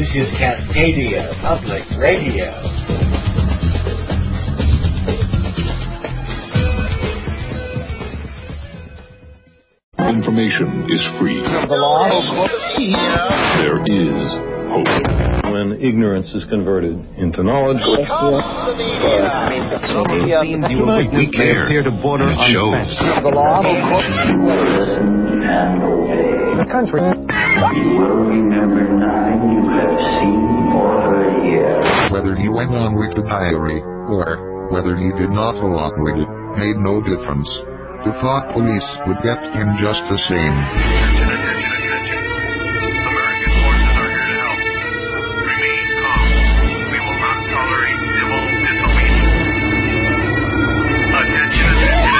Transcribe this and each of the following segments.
This is Cascadia Public Radio. Information is free. There is hope. When ignorance is converted into knowledge. We care. It shows. Country. You will remember nothing you have seen or heard here. Whether he went on with the diary, or whether he did not go on with it, made no difference. The thought police would get him just the same. American forces are here to help. Remain calm. We will not tolerate civil disobedience. Attention.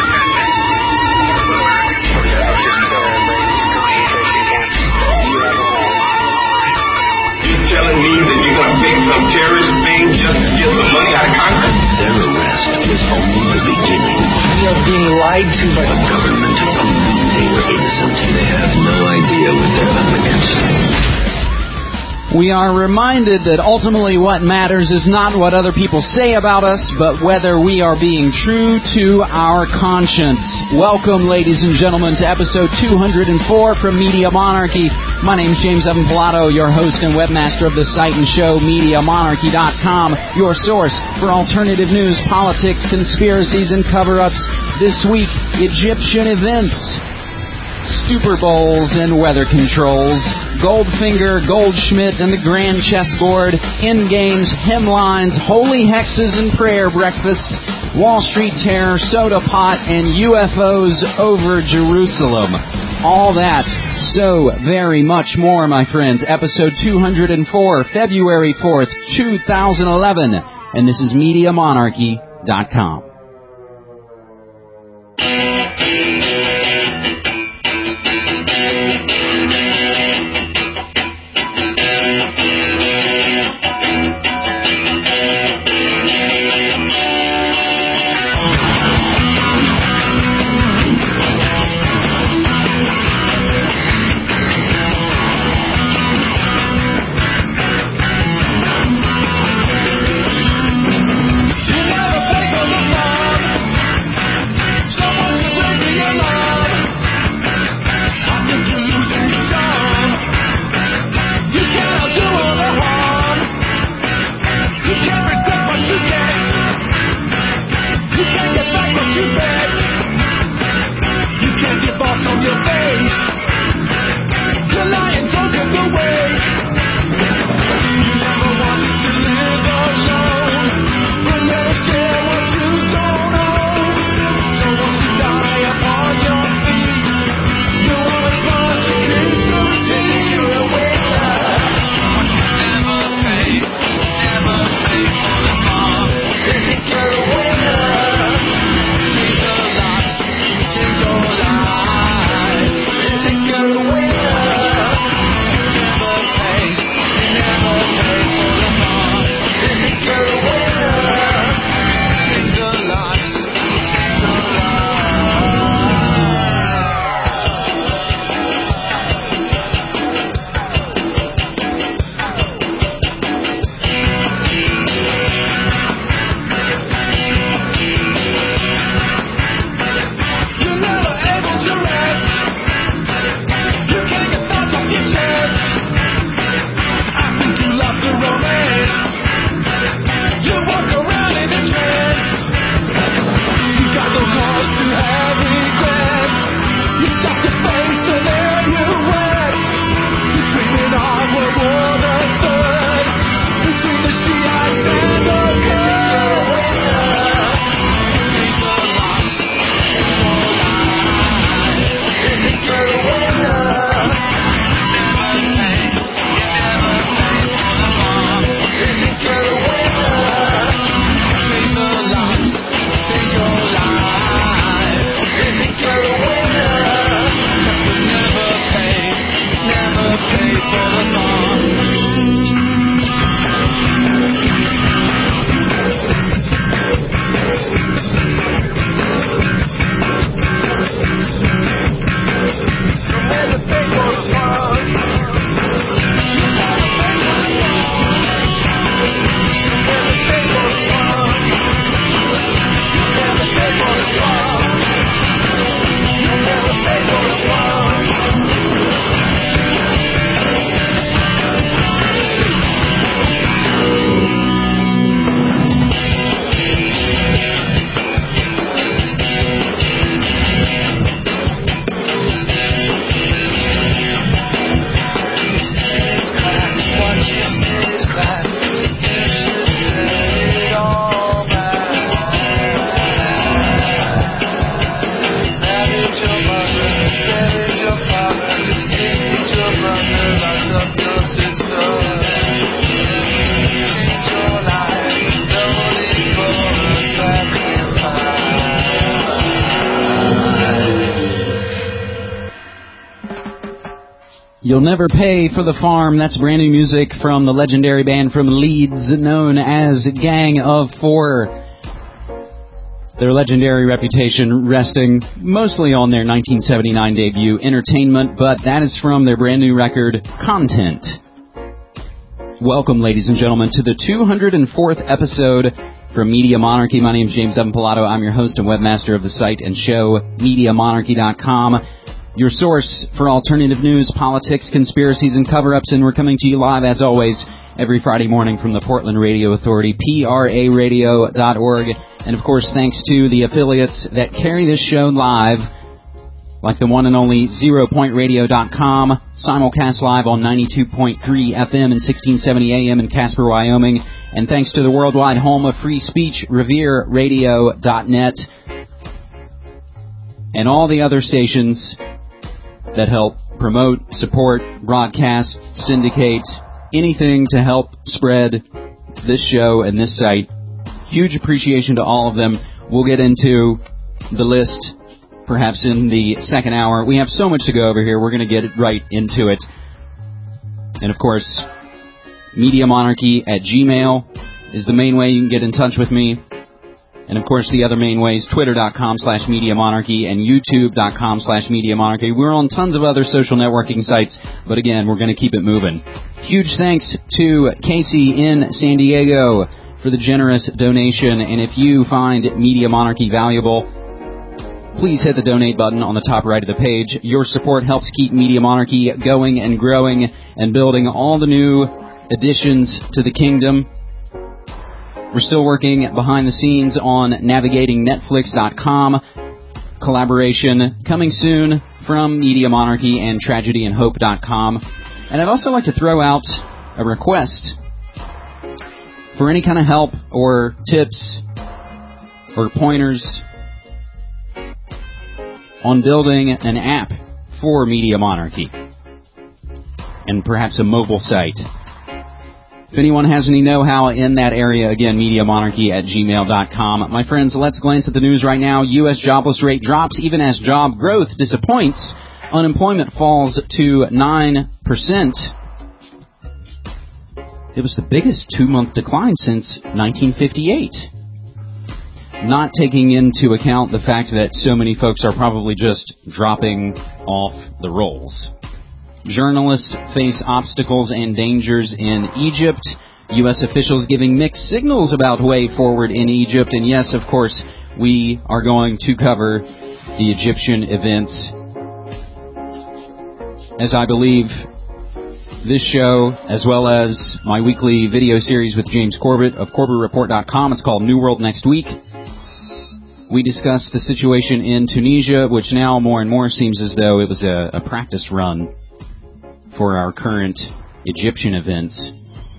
You telling me that you're going to pick some terrorist thing just to get some money out of Congress? Their arrest was only the beginning. We are being lied to by The government proved they were innocent. They have no idea what they're up against. We are reminded that ultimately what matters is not what other people say about us, but whether we are being true to our conscience. Welcome, ladies and gentlemen, to episode 204 from Media Monarchy. My name is James Evan Pilato, your host and webmaster of the site and show, MediaMonarchy.com, your source for alternative news, politics, conspiracies, and cover-ups. This week, Egyptian events, Super Bowls and weather controls, Goldfinger, Goldschmidt, and the Grand Chessboard, Endgames, hemlines, holy hexes and prayer breakfasts, Wall Street terror, soda pot, and UFOs over Jerusalem. All that, so very much more, my friends. Episode 204, February 4th, 2011. And this is MediaMonarchy.com. You never take a look You'll Never Pay for the Farm. That's brand new music from the legendary band from Leeds known as Gang of Four. Their legendary reputation resting mostly on their 1979 debut, Entertainment, but that is from their brand new record, Content. Welcome, ladies and gentlemen, to the 204th episode from Media Monarchy. My name is James Evan Pilato. I'm your host and webmaster of the site and show, MediaMonarchy.com. Your source for alternative news, politics, conspiracies, and cover-ups, and we're coming to you live, as always, every Friday morning from the Portland Radio Authority, PRAradio.org. And, of course, thanks to the affiliates that carry this show live, like the one and only ZeroPointRadio.com, simulcast live on 92.3 FM and 1670 AM in Casper, Wyoming. And thanks to the worldwide home of free speech, RevereRadio.net, and all the other stations that help promote, support, broadcast, syndicate, anything to help spread this show and this site. Huge appreciation to all of them. We'll get into the list perhaps in the second hour. We have so much to go over here. We're going to get right into it. And, of course, MediaMonarchy@gmail is the main way you can get in touch with me. And, of course, the other main ways, Twitter.com/MediaMonarchy and YouTube.com/MediaMonarchy. We're on tons of other social networking sites, but, again, we're going to keep it moving. Huge thanks to Casey in San Diego for the generous donation. And if you find Media Monarchy valuable, please hit the donate button on the top right of the page. Your support helps keep Media Monarchy going and growing and building all the new additions to the kingdom. We're still working behind the scenes on navigating Netflix.com. Collaboration coming soon from Media Monarchy and TragedyandHope.com. And I'd also like to throw out a request for any kind of help or tips or pointers on building an app for Media Monarchy and perhaps a mobile site. If anyone has any know-how in that area, again, MediaMonarchy@gmail.com. My friends, let's glance at the news right now. U.S. jobless rate drops even as job growth disappoints. Unemployment falls to 9%. It was the biggest two-month decline since 1958. Not taking into account the fact that so many folks are probably just dropping off the rolls. Journalists face obstacles and dangers in Egypt. U.S. officials giving mixed signals about way forward in Egypt. And yes, of course, we are going to cover the Egyptian events, as I believe this show, as well as my weekly video series with James Corbett of CorbettReport.com. It's called New World Next Week. We discuss the situation in Tunisia, which now more and more seems as though it was a practice run for our current Egyptian events.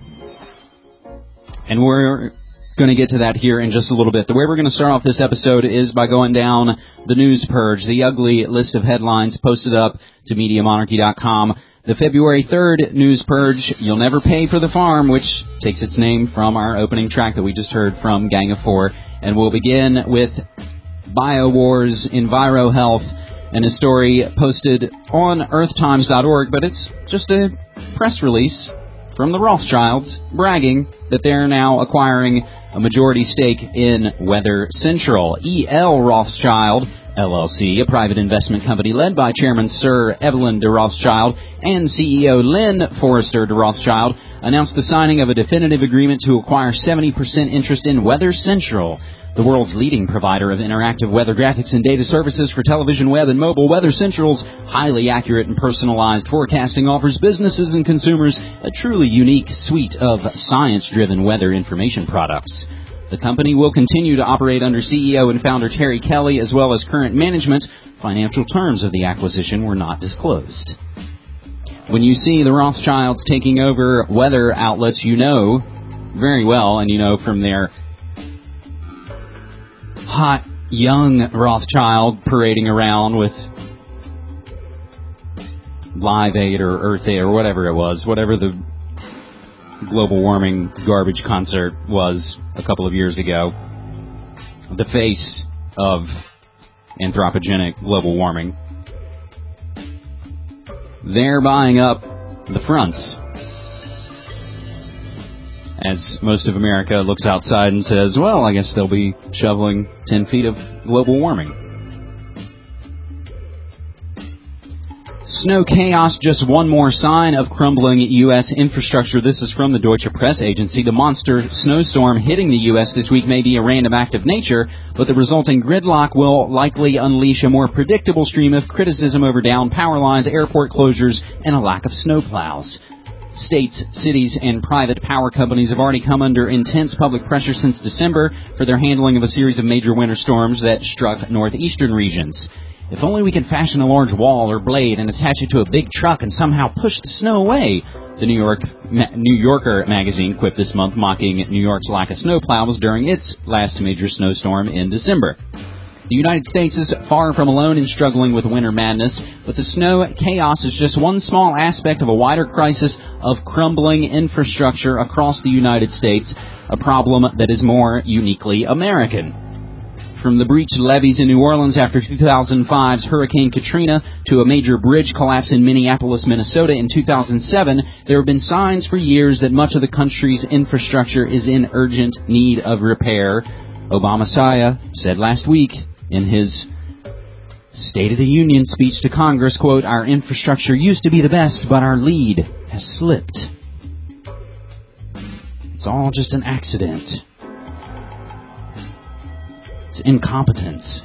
And we're going to get to that here in just a little bit. The way we're going to start off this episode is by going down the news purge, the ugly list of headlines posted up to MediaMonarchy.com. The February 3rd news purge, You'll Never Pay for the Farm, which takes its name from our opening track that we just heard from Gang of Four. And we'll begin with BioWars, EnviroHealth, and a story posted on earthtimes.org, but it's just a press release from the Rothschilds bragging that they're now acquiring a majority stake in Weather Central. E.L. Rothschild, LLC, a private investment company led by Chairman Sir Evelyn de Rothschild and CEO Lynn Forrester de Rothschild, announced the signing of a definitive agreement to acquire 70% interest in Weather Central, the world's leading provider of interactive weather graphics and data services for television, web, and mobile. Weather Central's highly accurate and personalized forecasting offers businesses and consumers a truly unique suite of science-driven weather information products. The company will continue to operate under CEO and founder Terry Kelly, as well as current management. Financial terms of the acquisition were not disclosed. When you see the Rothschilds taking over weather outlets, you know very well, and you know from their hot, young Rothschild parading around with Live Aid or Earth Aid or whatever it was, whatever the global warming garbage concert was a couple of years ago, the face of anthropogenic global warming. they're buying up the fronts. As most of America looks outside and says, well, I guess they'll be shoveling 10 feet of global warming. Snow chaos, just one more sign of crumbling U.S. infrastructure. This is from the Deutsche Press Agency. The monster snowstorm hitting the U.S. this week may be a random act of nature, but the resulting gridlock will likely unleash a more predictable stream of criticism over downed power lines, airport closures, and a lack of snowplows. States, cities, and private power companies have already come under intense public pressure since December for their handling of a series of major winter storms that struck northeastern regions. If only we could fashion a large wall or blade and attach it to a big truck and somehow push the snow away, the New Yorker magazine quipped this month, mocking New York's lack of snowplows during its last major snowstorm in December. The United States is far from alone in struggling with winter madness, but the snow chaos is just one small aspect of a wider crisis of crumbling infrastructure across the United States, a problem that is more uniquely American. From the breached levees in New Orleans after 2005's Hurricane Katrina to a major bridge collapse in Minneapolis, Minnesota in 2007, there have been signs for years that much of the country's infrastructure is in urgent need of repair. Obama-Saya said last week in his State of the Union speech to Congress, quote, "Our infrastructure used to be the best, but our lead has slipped. It's all just an accident. It's incompetence."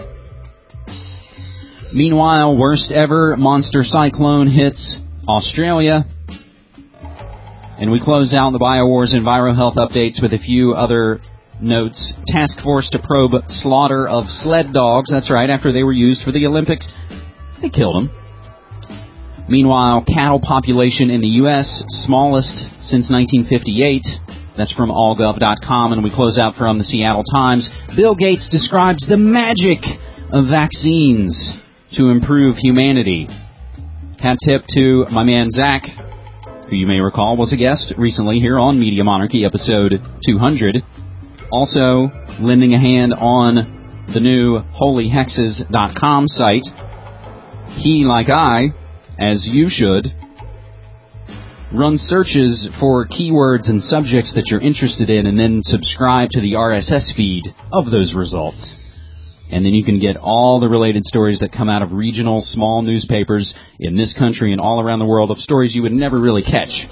Meanwhile, worst ever monster cyclone hits Australia. And we close out the BioWars and Viral Health updates with a few other notes. Task force to probe slaughter of sled dogs. That's right, after they were used for the Olympics, they killed them. Meanwhile, cattle population in the U.S., smallest since 1958. That's from allgov.com. And we close out from the Seattle Times. Bill Gates describes the magic of vaccines to improve humanity. Hat tip to my man Zach, who you may recall was a guest recently here on Media Monarchy, episode 200. Also, lending a hand on the new holyhexes.com site. He, like I, as you should, run searches for keywords and subjects that you're interested in and then subscribe to the RSS feed of those results. And then you can get all the related stories that come out of regional small newspapers in this country and all around the world, of stories you would never really catch.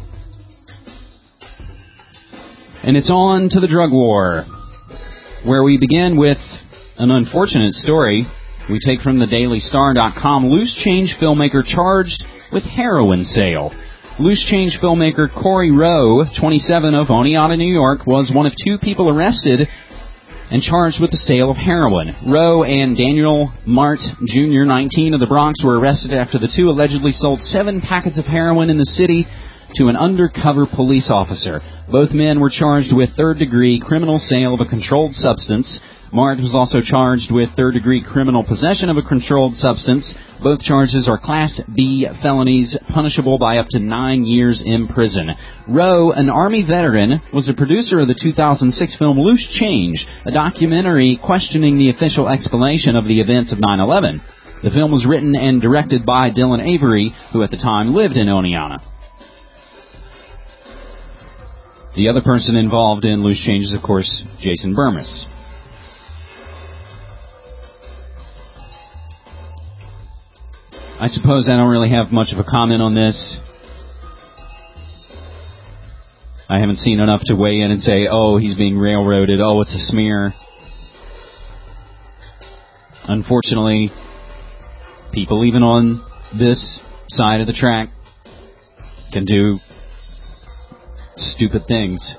And it's on to the drug war, where we begin with an unfortunate story we take from the dailystar.com. Loose change filmmaker charged with heroin sale. Loose change filmmaker Corey Rowe, 27, of Oneonta, New York, was one of two people arrested and charged with the sale of heroin. Rowe and Daniel Mart Jr., 19, of the Bronx, were arrested after the two allegedly sold 7 packets of heroin in the city to an undercover police officer. Both men were charged with third-degree criminal sale of a controlled substance. Mart was also charged with third-degree criminal possession of a controlled substance. Both charges are Class B felonies, punishable by up to 9 years in prison. Rowe, an Army veteran, was a producer of the 2006 film Loose Change, a documentary questioning the official explanation of the events of 9/11. The film was written and directed by Dylan Avery, who at the time lived in Oneonta. The other person involved in Loose Change is, of course, Jason Burmis. I suppose I don't really have much of a comment on this. I haven't seen enough to weigh in and say, oh, he's being railroaded, oh, it's a smear. Unfortunately, people even on this side of the track can do stupid things.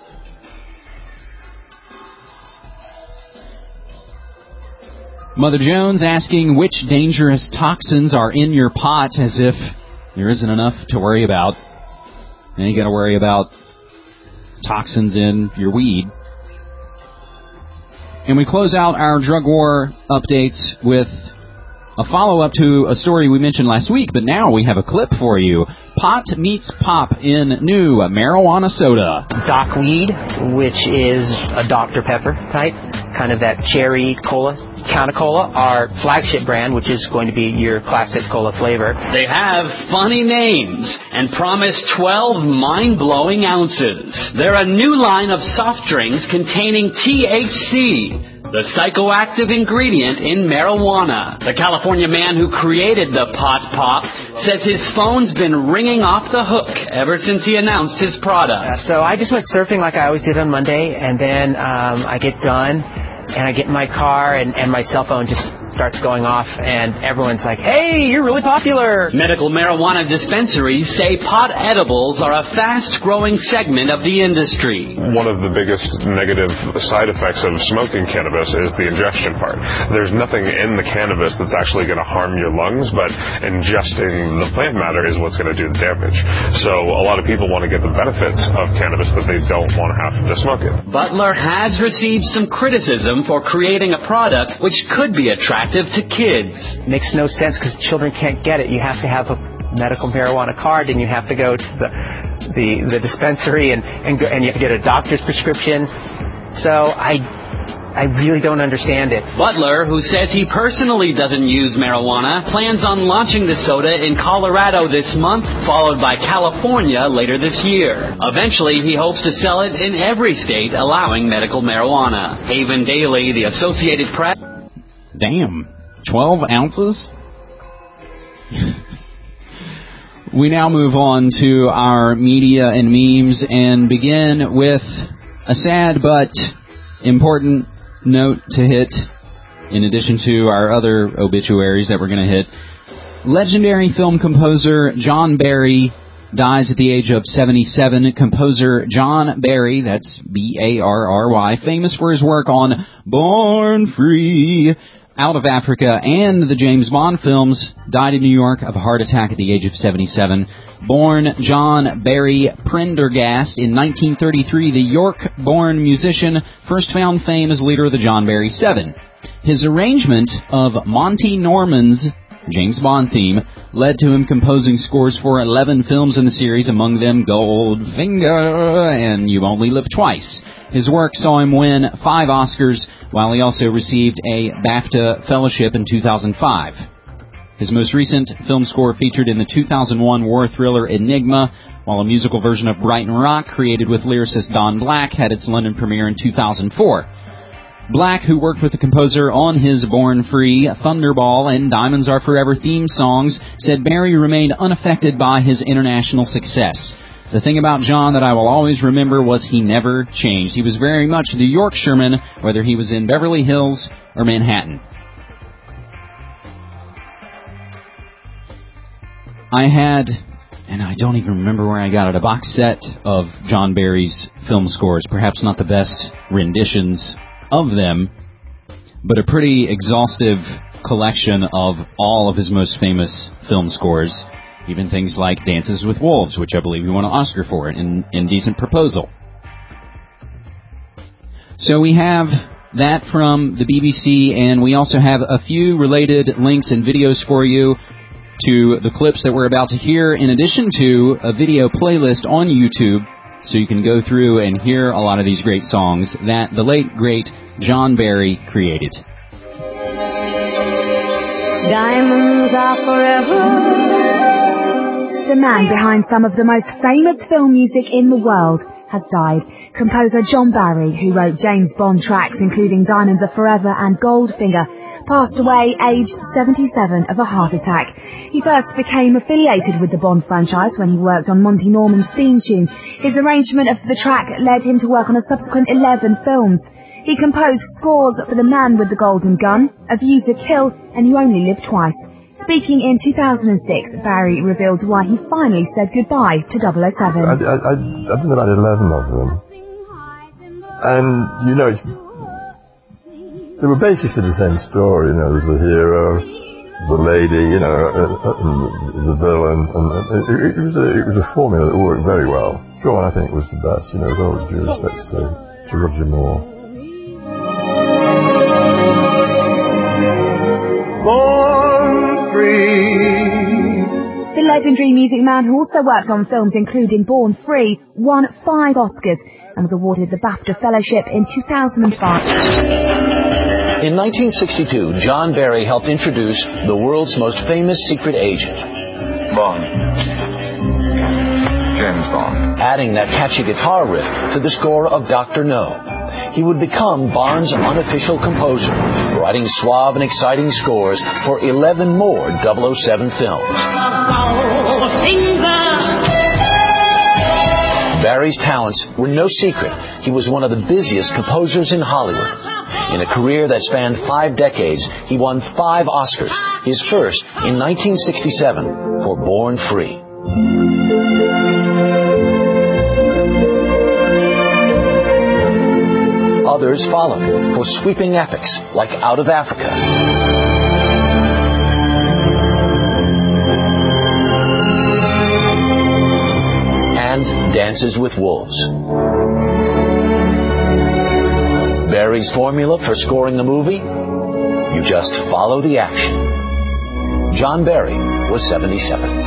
Mother Jones asking which dangerous toxins are in your pot, as if there isn't enough to worry about. And you got to worry about toxins in your weed. And we close out our drug war updates with A follow-up to a story we mentioned last week, but now we have a clip for you. Pot meets pop in new marijuana soda. Doc Weed, which is a Dr. Pepper type, kind of that cherry cola. Counter Cola, our flagship brand, which is going to be your classic cola flavor. They have funny names and promise 12 mind-blowing ounces. They're a new line of soft drinks containing THC, the psychoactive ingredient in marijuana. The California man who created the Pot Pop says his phone's been ringing off the hook ever since he announced his product. So I just went surfing like I always did on Monday, and then I get done, and I get in my car, and my cell phone just starts going off, and everyone's like, hey, you're really popular. Medical marijuana dispensaries say pot edibles are a fast-growing segment of the industry. One of the biggest negative side effects of smoking cannabis is the ingestion part. There's nothing in the cannabis that's actually going to harm your lungs, but ingesting the plant matter is what's going to do the damage. So a lot of people want to get the benefits of cannabis, but they don't want to have to smoke it. Butler has received some criticism for creating a product which could be attractive to kids. Makes no sense because children can't get it. You have to have a medical marijuana card, and you have to go to the dispensary, and you have to get a doctor's prescription. So I really don't understand it. Butler, who says he personally doesn't use marijuana, plans on launching the soda in Colorado this month, followed by California later this year. Eventually, he hopes to sell it in every state allowing medical marijuana. Haven Daily, the Associated Press. Damn, 12 ounces? We now move on to our media and memes and begin with a sad but important note to hit, in addition to our other obituaries that we're going to hit. Legendary film composer John Barry dies at the age of 77. Composer John Barry, that's B-A-R-R-Y, famous for his work on Born Free, Out of Africa, and the James Bond films, died in New York of a heart attack at the age of 77. Born John Barry Prendergast in 1933, the York-born musician first found fame as leader of the John Barry Seven. His arrangement of Monty Norman's James Bond theme led to him composing scores for 11 films in the series, among them Goldfinger and You Only Live Twice. His work saw him win 5 Oscars, while he also received a BAFTA Fellowship in 2005. His most recent film score featured in the 2001 war thriller Enigma, while a musical version of Brighton Rock, created with lyricist Don Black, had its London premiere in 2004. Black, who worked with the composer on his Born Free, Thunderball, and Diamonds Are Forever theme songs, said Barry remained unaffected by his international success. The thing about John that I will always remember was he never changed. He was very much the Yorkshireman, whether he was in Beverly Hills or Manhattan. I had, and I don't even remember where I got it, a box set of John Barry's film scores. Perhaps not the best renditions of them, but a pretty exhaustive collection of all of his most famous film scores, even things like Dances with Wolves, which I believe he won an Oscar for, and Indecent Proposal. So we have that from the BBC, and we also have a few related links and videos for you to the clips that we're about to hear, in addition to a video playlist on YouTube, so you can go through and hear a lot of these great songs that the late, great John Barry created. Diamonds are forever. The man behind some of the most famous film music in the world has died. Composer John Barry, who wrote James Bond tracks including Diamonds Are Forever and Goldfinger, passed away aged 77 of a heart attack. He first became affiliated with the Bond franchise when he worked on Monty Norman's theme tune. His arrangement of the track led him to work on a subsequent 11 films. He composed scores for The Man with the Golden Gun, A View to Kill, and You Only Live Twice. Speaking in 2006, Barry revealed why he finally said goodbye to 007. I did about 11 of them. And, you know, they were basically the same story. You know, there's the hero, the lady, you know, and the villain. And it was a formula that worked very well. Sean, I think, was the best. You know, with all due respect to Roger Moore. Born The legendary music man who also worked on films including Born Free won 5 Oscars and was awarded the BAFTA Fellowship in 2005. In 1962, John Barry helped introduce the world's most famous secret agent, Bond. James Bond. Adding that catchy guitar riff to the score of Dr. No. He would become Bond's unofficial composer, writing suave and exciting scores for 11 more 007 films. Barry's talents were no secret. He was one of the busiest composers in Hollywood. In a career that spanned 5 decades, he won 5 Oscars, his first in 1967 for Born Free. Others followed for sweeping epics like Out of Africa, and Dances with Wolves. Barry's formula for scoring a movie? You just follow the action. John Barry was 77.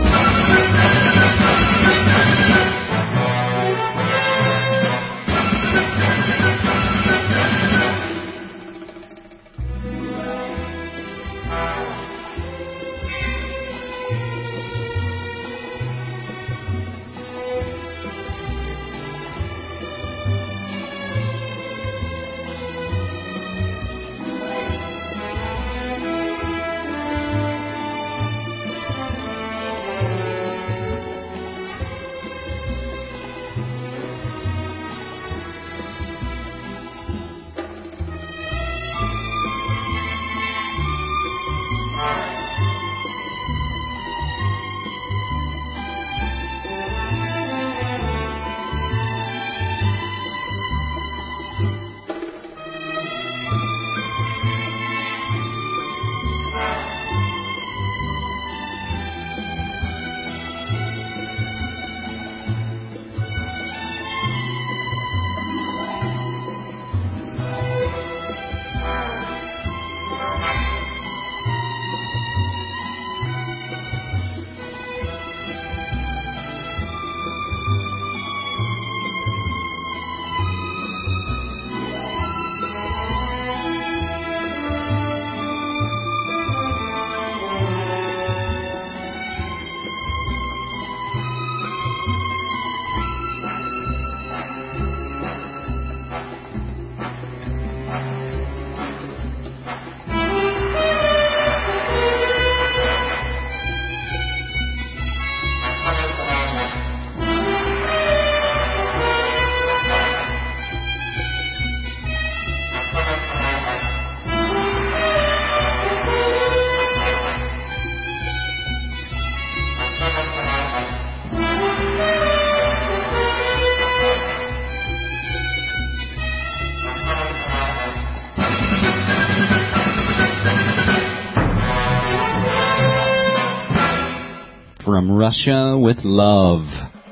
From Russia with Love.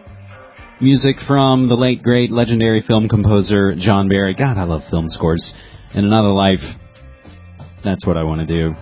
Music from the late, great, legendary film composer John Barry. God, I love film scores. In another life, that's what I want to do.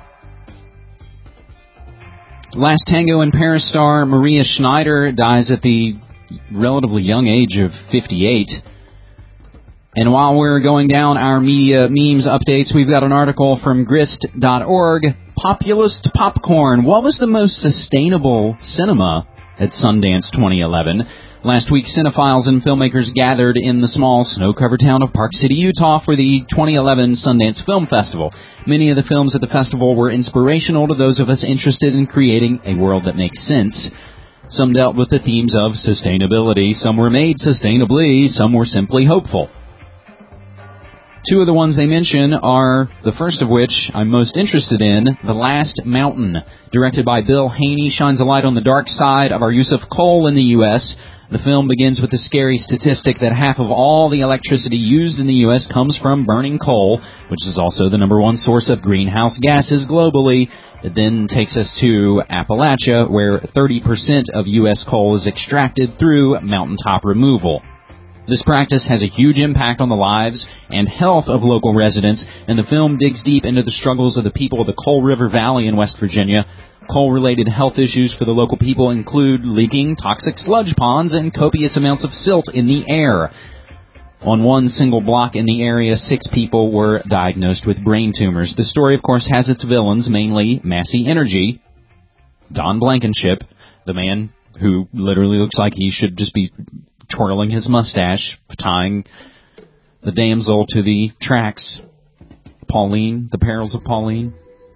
Last Tango in Paris star Maria Schneider dies at the relatively young age of 58. And while we're going down our media memes updates, we've got an article from grist.org. Populist popcorn. What was the most sustainable cinema at Sundance 2011? Last week, cinephiles and filmmakers gathered in the small snow-covered town of Park City, Utah for the 2011 Sundance Film Festival. Many of the films at the festival were inspirational to those of us interested in creating a world that makes sense. Some dealt with the themes of sustainability, some were made sustainably, some were simply hopeful. Two of the ones they mention are, the first of which I'm most interested in, The Last Mountain. Directed by Bill Haney, shines a light on the dark side of our use of coal in the U.S. The film begins with the scary statistic that half of all the electricity used in the U.S. comes from burning coal, which is also the number one source of greenhouse gases globally. It then takes us to Appalachia, where 30% of U.S. coal is extracted through mountaintop removal. This practice has a huge impact on the lives and health of local residents, and the film digs deep into the struggles of the people of the Coal River Valley in West Virginia, Coal-related health issues for the local people include leaking toxic sludge ponds and copious amounts of silt in the air. On one single block in the area, 6 people were diagnosed with brain tumors. The story, of course, has its villains, mainly Massey Energy. Don Blankenship, the man who literally looks like he should just be twirling his mustache, tying the damsel to the tracks. Pauline, the perils of Pauline.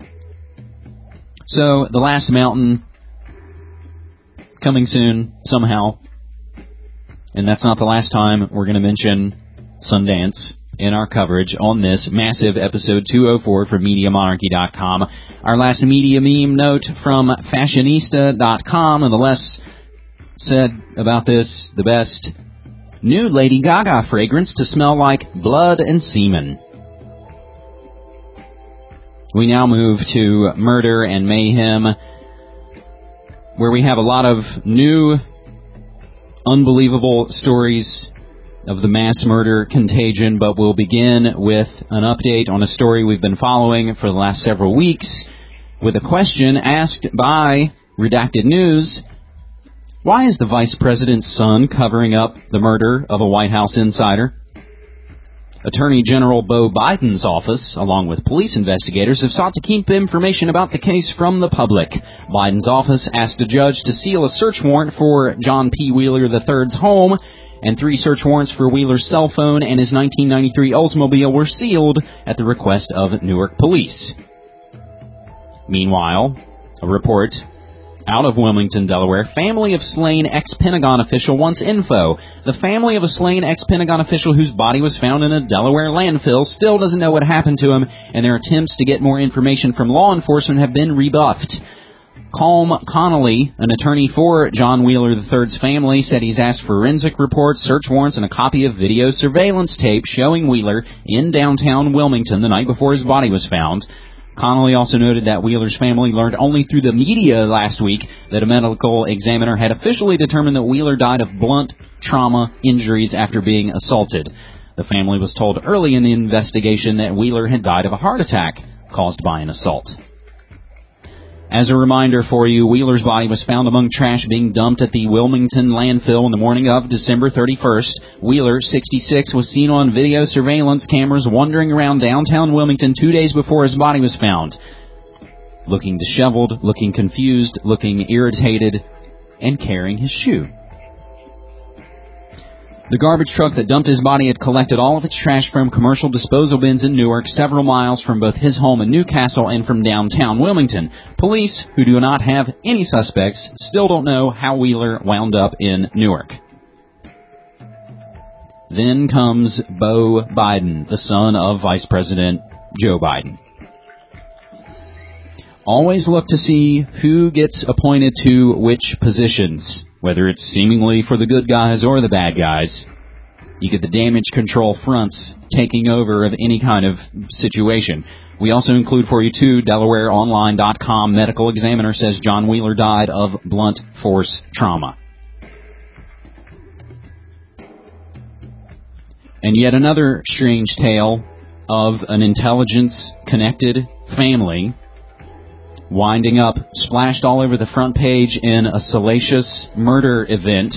So, The Last Mountain, coming soon, somehow. And that's not the last time we're going to mention Sundance in our coverage on this massive episode 204 from MediaMonarchy.com. Our last media meme note from Fashionista.com, and the less said about this, the best. New Lady Gaga fragrance to smell like blood and semen. We now move to Murder and Mayhem, where we have a lot of new, unbelievable stories of the mass murder contagion, but we'll begin with an update on a story we've been following for the last several weeks, with a question asked by Redacted News. Why is the Vice President's son covering up the murder of a White House insider? Attorney General Beau Biden's office, along with police investigators, have sought to keep information about the case from the public. Biden's office asked a judge to seal a search warrant for John P. Wheeler III's home, and 3 search warrants for Wheeler's cell phone and his 1993 Oldsmobile were sealed at the request of Newark police. Meanwhile, a report out of Wilmington, Delaware, family of slain ex-Pentagon official wants info. The family of a slain ex-Pentagon official whose body was found in a Delaware landfill still doesn't know what happened to him, and their attempts to get more information from law enforcement have been rebuffed. Colm Connolly, an attorney for John Wheeler III's family, said he's asked forensic reports, search warrants, and a copy of video surveillance tape showing Wheeler in downtown Wilmington the night before his body was found. Connolly also noted that Wheeler's family learned only through the media last week that a medical examiner had officially determined that Wheeler died of blunt trauma injuries after being assaulted. The family was told early in the investigation that Wheeler had died of a heart attack caused by an assault. As a reminder for you, Wheeler's body was found among trash being dumped at the Wilmington landfill in the morning of December 31st. Wheeler, 66, was seen on video surveillance cameras wandering around downtown Wilmington 2 days before his body was found. Looking disheveled, looking confused, looking irritated, and carrying his shoe. The garbage truck that dumped his body had collected all of its trash from commercial disposal bins in Newark, several miles from both his home in Newcastle and from downtown Wilmington. Police, who do not have any suspects, still don't know how Wheeler wound up in Newark. Then comes Beau Biden, the son of Vice President Joe Biden. Always look to see who gets appointed to which positions, whether it's seemingly for the good guys or the bad guys. You get the damage control fronts taking over of any kind of situation. We also include for you, too, DelawareOnline.com medical examiner says John Wheeler died of blunt force trauma. And yet another strange tale of an intelligence-connected family winding up splashed all over the front page in a salacious murder event.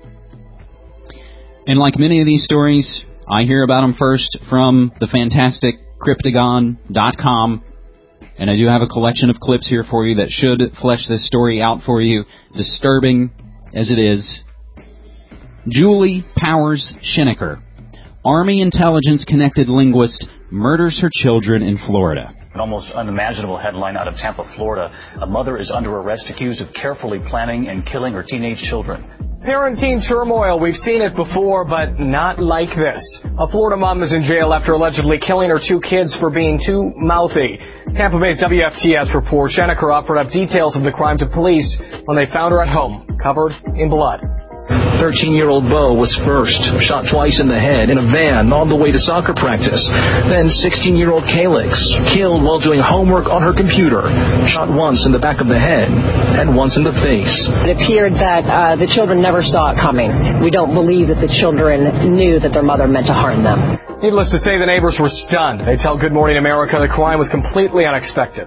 And like many of these stories, I hear about them first from the fantastic Cryptagon.com, and I do have a collection of clips here for you that should flesh this story out for you, disturbing as it is. Julie Powers Schenecker, Army intelligence-connected linguist, murders her children in Florida. An almost unimaginable headline out of Tampa, Florida. A mother is under arrest accused of carefully planning and killing her teenage children. Parenting turmoil. We've seen it before, but not like this. A Florida mom is in jail after allegedly killing her 2 kids for being too mouthy. Tampa Bay's WFTS report, Schenecker offered up details of the crime to police when they found her at home, covered in blood. 13-year-old Beau was first, shot twice in the head in a van on the way to soccer practice. Then 16-year-old Calix, killed while doing homework on her computer, shot once in the back of the head and once in the face. It appeared that the children never saw it coming. We don't believe that the children knew that their mother meant to harm them. Needless to say, the neighbors were stunned. They tell Good Morning America the crime was completely unexpected.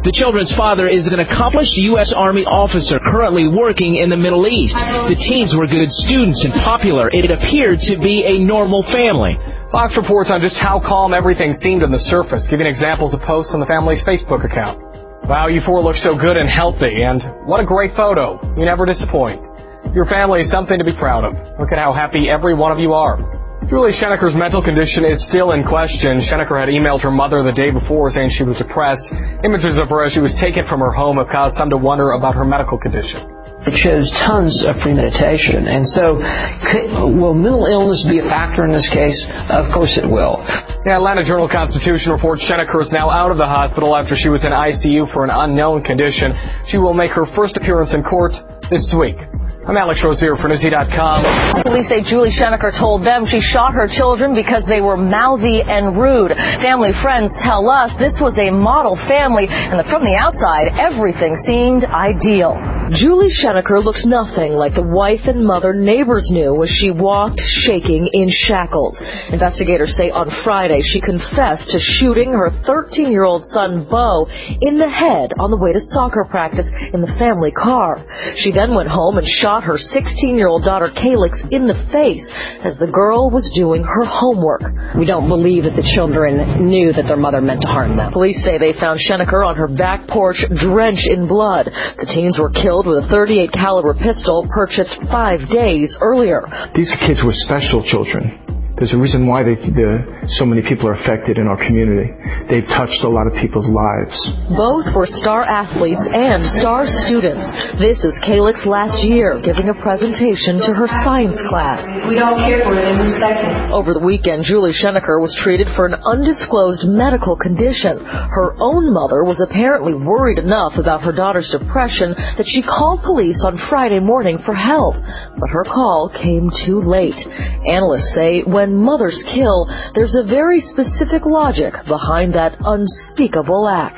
The children's father is an accomplished U.S. Army officer currently working in the Middle East. The teens were good students and popular. It appeared to be a normal family. Fox reports on just how calm everything seemed on the surface, giving examples of posts on the family's Facebook account. Wow, you four look so good and healthy, and what a great photo. You never disappoint. Your family is something to be proud of. Look at how happy every one of you are. Julie Scheneker's mental condition is still in question. Scheneker had emailed her mother the day before saying she was depressed. Images of her as she was taken from her home have caused some to wonder about her medical condition. It shows tons of premeditation. And so, will mental illness be a factor in this case? Of course it will. The Atlanta Journal-Constitution reports Scheneker is now out of the hospital after she was in ICU for an unknown condition. She will make her first appearance in court this week. I'm Alex Rozier for Newsy.com. Police say Julie Scheneker told them she shot her children because they were mouthy and rude. Family friends tell us this was a model family, and that from the outside, everything seemed ideal. Julie Scheneker looks nothing like the wife and mother neighbors knew as she walked shaking in shackles. Investigators say on Friday she confessed to shooting her 13-year-old son, Bo, in the head on the way to soccer practice in the family car. She then went home and shot her 16-year-old daughter, Calyx, in the face as the girl was doing her homework. We don't believe that the children knew that their mother meant to harm them. Police say they found Scheneker on her back porch drenched in blood. The teens were killed with a .38 caliber pistol purchased 5 days earlier. These kids were special children. There's a reason why so many people are affected in our community. They've touched a lot of people's lives. Both were star athletes and star students. This is Calyx last year giving a presentation to her science class. We don't care for it in a second. Over the weekend, Julie Scheneker was treated for an undisclosed medical condition. Her own mother was apparently worried enough about her daughter's depression that she called police on Friday morning for help. But her call came too late. Analysts say when mothers kill, there's a very specific logic behind that unspeakable act.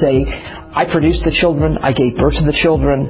I produced the children, I gave birth to the children,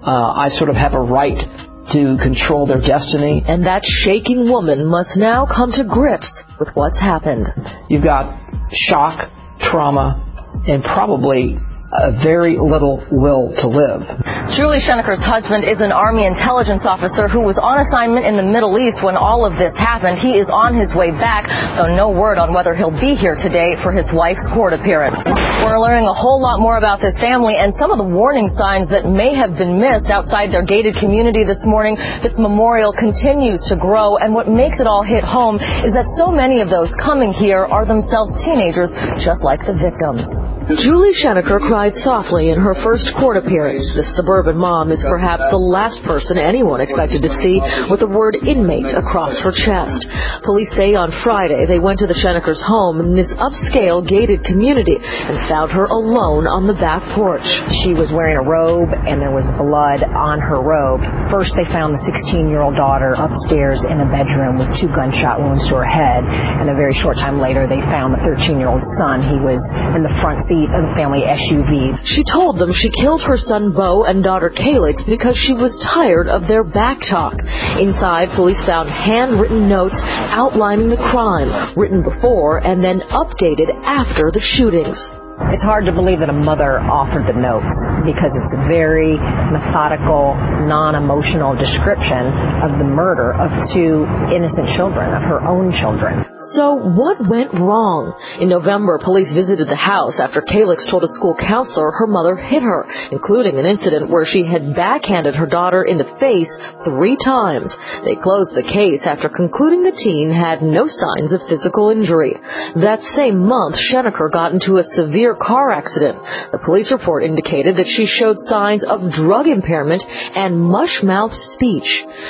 I sort of have a right to control their destiny. And that shaking woman must now come to grips with what's happened. You've got shock, trauma, and probably very little will to live. Julie Scheneker's husband is an Army intelligence officer who was on assignment in the Middle East when all of this happened. He is on his way back, though no word on whether he'll be here today for his wife's court appearance. We're learning a whole lot more about this family and some of the warning signs that may have been missed outside their gated community this morning. This memorial continues to grow, and what makes it all hit home is that so many of those coming here are themselves teenagers, just like the victims. Julie Scheneker cried softly in her first court appearance. This suburban mom is perhaps the last person anyone expected to see with the word inmate across her chest. Police say on Friday they went to the Scheneker's home in this upscale gated community and found her alone on the back porch. She was wearing a robe and there was blood on her robe. First they found the 16-year-old daughter upstairs in a bedroom with 2 gunshot wounds to her head, and a very short time later they found the 13-year-old son. He was in the front seat of the family SUV. She told them she killed her son Bo and daughter Calyx because she was tired of their back talk. Inside, police found handwritten notes outlining the crime, written before and then updated after the shootings. It's hard to believe that a mother authored the notes because it's a very methodical, non-emotional description of the murder of 2 innocent children, of her own children. So what went wrong? In November, police visited the house after Calyx told a school counselor her mother hit her, including an incident where she had backhanded her daughter in the face 3 times. They closed the case after concluding the teen had no signs of physical injury. That same month, Scheneker got into a severe car accident. The police report indicated that she showed signs of drug impairment and mush-mouthed speech.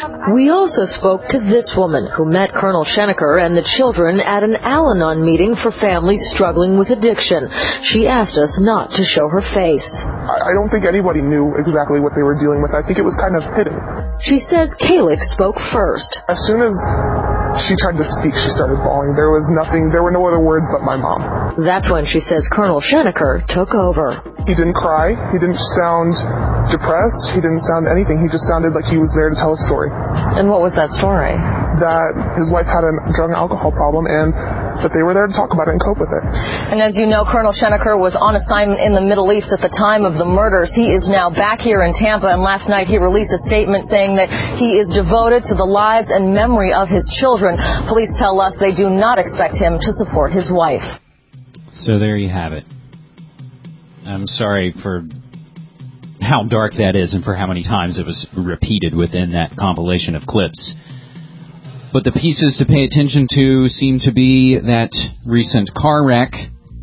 We also spoke to this woman who met Colonel Scheneker and the children at an Al-Anon meeting for families struggling with addiction. She asked us not to show her face. I don't think anybody knew exactly what they were dealing with. I think it was kind of hidden. She says Calyx spoke first. As soon as she tried to speak, she started bawling. There was no other words but my mom. That's when she says Colonel Scheneker took over. He didn't cry. He didn't sound depressed. He didn't sound anything. He just sounded like he was there to tell a story. And what was that story? That his wife had a drug and alcohol problem, and but they were there to talk about it and cope with it. And as you know, Colonel Schenecker was on assignment in the Middle East at the time of the murders. He is now back here in Tampa, and last night he released a statement saying that he is devoted to the lives and memory of his children. Police tell us they do not expect him to support his wife. So there you have it. I'm sorry for how dark that is and for how many times it was repeated within that compilation of clips. But the pieces to pay attention to seem to be that recent car wreck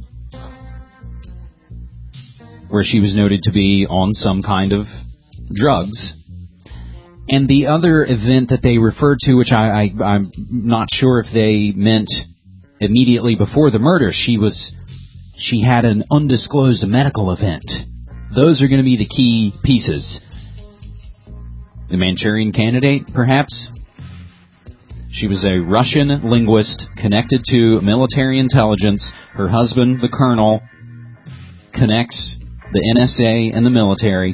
where she was noted to be on some kind of drugs. And the other event that they referred to, which I'm not sure if they meant immediately before the murder, she had an undisclosed medical event. Those are going to be the key pieces. The Manchurian Candidate, perhaps? She was a Russian linguist connected to military intelligence. Her husband, the colonel, connects the NSA and the military.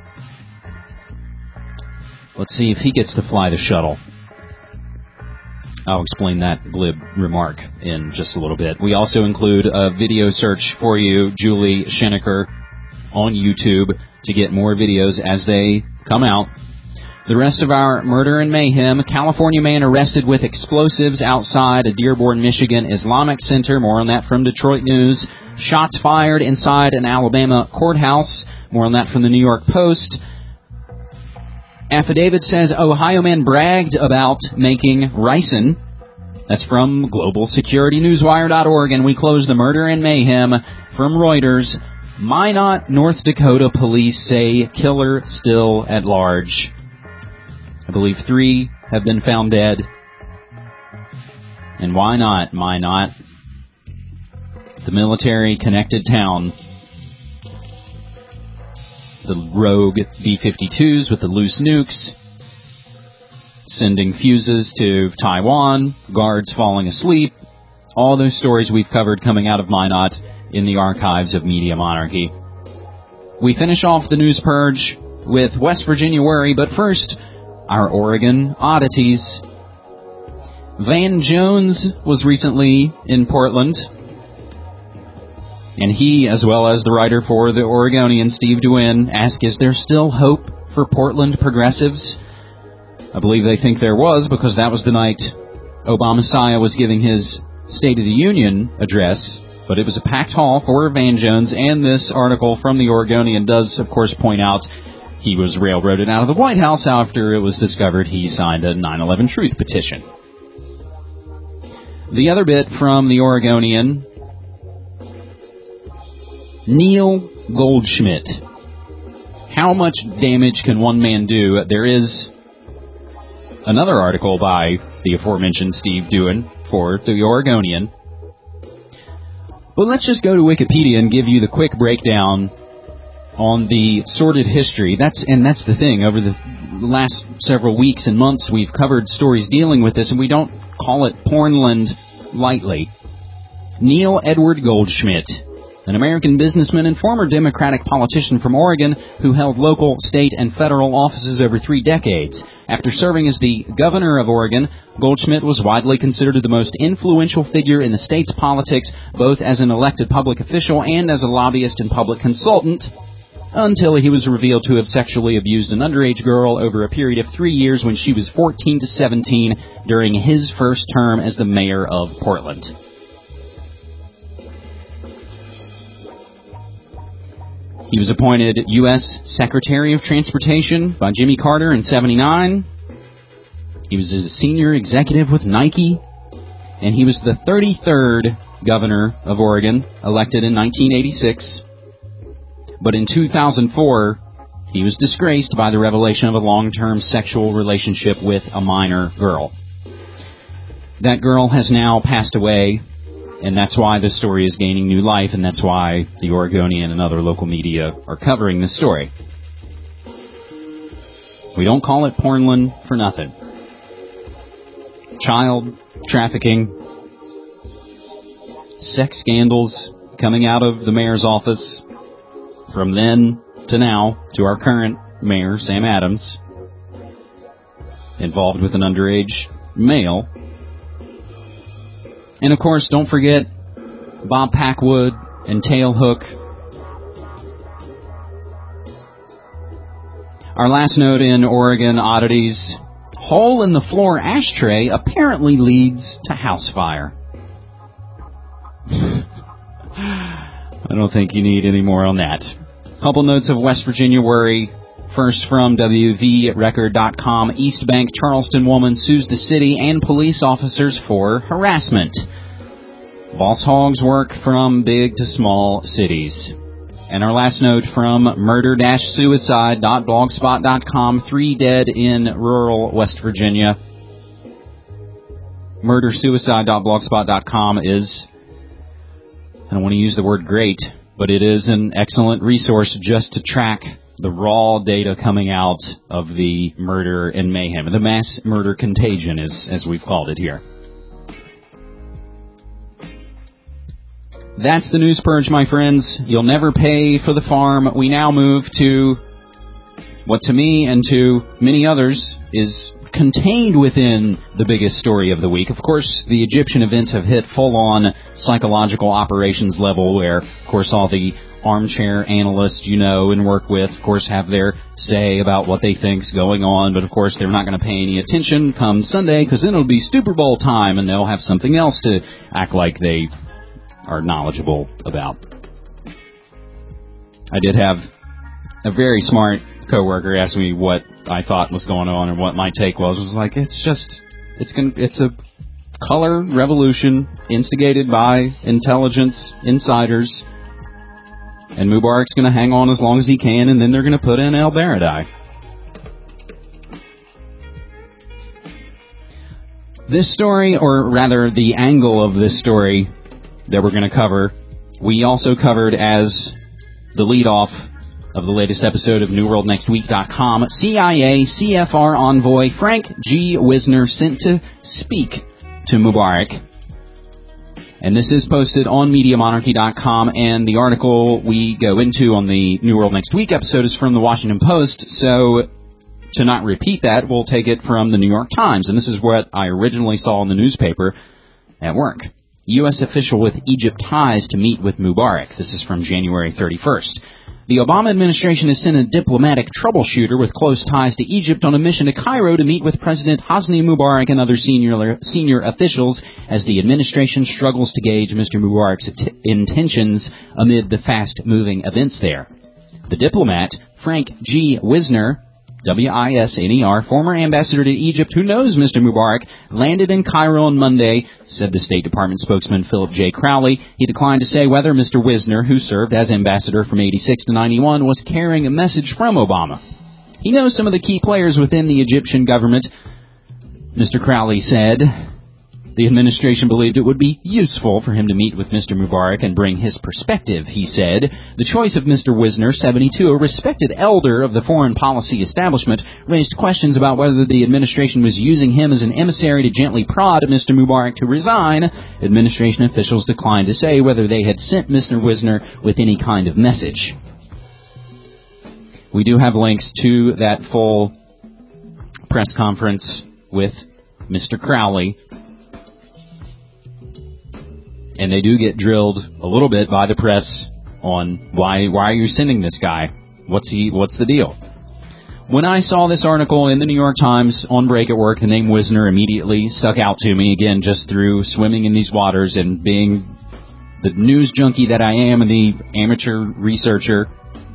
Let's see if he gets to fly the shuttle. I'll explain that glib remark in just a little bit. We also include a video search for you, Julie Schenecker, on YouTube to get more videos as they come out. The rest of our murder and mayhem: California man arrested with explosives outside a Dearborn, Michigan Islamic Center. More on that from Detroit News. Shots fired inside an Alabama courthouse. More on that from the New York Post. Affidavit says Ohio man bragged about making ricin. That's from globalsecuritynewswire.org. And we close the murder and mayhem from Reuters. Minot, North Dakota police say killer still at large. I believe 3 have been found dead. And why not Minot? The military-connected town. The rogue B-52s with the loose nukes, sending fuses to Taiwan, guards falling asleep. All those stories we've covered coming out of Minot in the archives of Media Monarchy. We finish off the news purge with West Virginia worry, but first, our Oregon oddities. Van Jones was recently in Portland, and he, as well as the writer for The Oregonian, Steve Dewin, asked, is there still hope for Portland progressives? I believe they think there was, because that was the night Obama-Messiah was giving his State of the Union address. But it was a packed hall for Van Jones, and this article from The Oregonian does, of course, point out he was railroaded out of the White House after it was discovered he signed a 9/11 Truth petition. The other bit from The Oregonian: Neil Goldschmidt. How much damage can one man do? There is another article by the aforementioned Steve Dewin for The Oregonian. But let's just go to Wikipedia and give you the quick breakdown on the sordid history. That's the thing. Over the last several weeks and months, we've covered stories dealing with this, and we don't call it Pornland lightly. Neil Edward Goldschmidt, an American businessman and former Democratic politician from Oregon who held local, state, and federal offices over 3 decades. After serving as the governor of Oregon, Goldschmidt was widely considered the most influential figure in the state's politics, both as an elected public official and as a lobbyist and public consultant, until he was revealed to have sexually abused an underage girl over a period of 3 years when she was 14 to 17 during his first term as the mayor of Portland. He was appointed U.S. Secretary of Transportation by Jimmy Carter in '79. He was a senior executive with Nike, and he was the 33rd governor of Oregon, elected in 1986. But in 2004, he was disgraced by the revelation of a long-term sexual relationship with a minor girl. That girl has now passed away, and that's why this story is gaining new life, and that's why the Oregonian and other local media are covering this story. We don't call it Pornland for nothing. Child trafficking, sex scandals coming out of the mayor's office from then to now to our current mayor, Sam Adams, involved with an underage male. And, of course, don't forget Bob Packwood and Tailhook. Our last note in Oregon oddities. Hole in the floor ashtray apparently leads to house fire. I don't think you need any more on that. Couple notes of West Virginia worry. First from WVRecord.com. East Bank Charleston woman sues the city and police officers for harassment. Boss hogs work from big to small cities. And our last note from murder-suicide.blogspot.com. 3 dead in rural West Virginia. Murder-suicide.blogspot.com is, I don't want to use the word great, but it is an excellent resource just to track the raw data coming out of the murder and mayhem. The mass murder contagion, as we've called it here. That's the news purge, my friends. You'll never pay for the farm. We now move to what to me and to many others is contained within the biggest story of the week. Of course, the Egyptian events have hit full-on psychological operations level where, of course, all the armchair analysts you know and work with, of course, have their say about what they think's going on. But, of course, they're not going to pay any attention come Sunday because then it'll be Super Bowl time and they'll have something else to act like they are knowledgeable about. I did have a very smart coworker ask me what I thought was going on and what my take was. It was like, it's a color revolution instigated by intelligence insiders, and Mubarak's going to hang on as long as he can, and then they're going to put in El Baradei. This story, or rather the angle of this story that we're going to cover, we also covered as the lead-off of the latest episode of NewWorldNextWeek.com. CIA CFR envoy Frank G. Wisner sent to speak to Mubarak. And this is posted on MediaMonarchy.com, and the article we go into on the New World Next Week episode is from the Washington Post, so to not repeat that, we'll take it from the New York Times, and this is what I originally saw in the newspaper at work. U.S. official with Egypt ties to meet with Mubarak. This is from January 31st. The Obama administration has sent a diplomatic troubleshooter with close ties to Egypt on a mission to Cairo to meet with President Hosni Mubarak and other senior officials as the administration struggles to gauge Mr. Mubarak's intentions amid the fast-moving events there. The diplomat, Frank G. Wisner, W-I-S-N-E-R, former ambassador to Egypt who knows Mr. Mubarak, landed in Cairo on Monday, said the State Department spokesman Philip J. Crowley. He declined to say whether Mr. Wisner, who served as ambassador from 86 to 91, was carrying a message from Obama. He knows some of the key players within the Egyptian government, Mr. Crowley said. The administration believed it would be useful for him to meet with Mr. Mubarak and bring his perspective, he said. The choice of Mr. Wisner, 72, a respected elder of the foreign policy establishment, raised questions about whether the administration was using him as an emissary to gently prod Mr. Mubarak to resign. Administration officials declined to say whether they had sent Mr. Wisner with any kind of message. We do have links to that full press conference with Mr. Crowley. And they do get drilled a little bit by the press on why are you sending this guy? What's the deal? When I saw this article in the New York Times on break at work, the name Wisner immediately stuck out to me, again, just through swimming in these waters and being the news junkie that I am and the amateur researcher.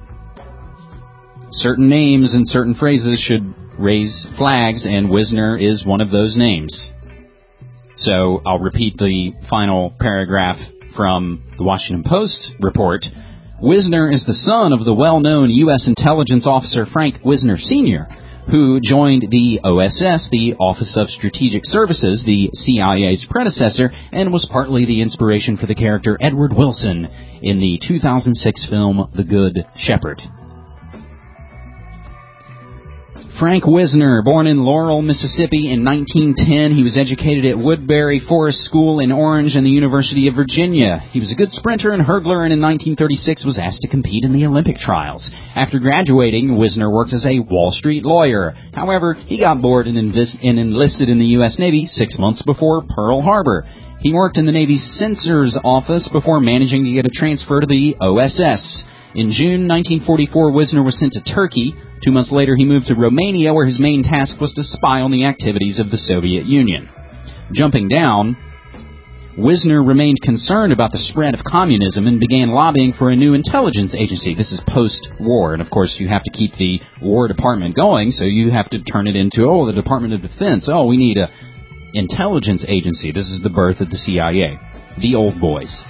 Certain names and certain phrases should raise flags, and Wisner is one of those names. So I'll repeat the final paragraph from the Washington Post report. Wisner is the son of the well-known U.S. intelligence officer Frank Wisner Sr., who joined the OSS, the Office of Strategic Services, the CIA's predecessor, and was partly the inspiration for the character Edward Wilson in the 2006 film The Good Shepherd. Frank Wisner, born in Laurel, Mississippi in 1910. He was educated at Woodbury Forest School in Orange and the University of Virginia. He was a good sprinter and hurdler, and in 1936 was asked to compete in the Olympic trials. After graduating, Wisner worked as a Wall Street lawyer. However, he got bored and enlisted in the U.S. Navy 6 months before Pearl Harbor. He worked in the Navy's Censors Office before managing to get a transfer to the OSS. In June 1944, Wisner was sent to Turkey. 2 months later, he moved to Romania, where his main task was to spy on the activities of the Soviet Union. Jumping down, Wisner remained concerned about the spread of communism and began lobbying for a new intelligence agency. This is post-war, and of course you have to keep the War Department going, so you have to turn it into, the Department of Defense. We need a intelligence agency. This is the birth of the CIA, the old boys.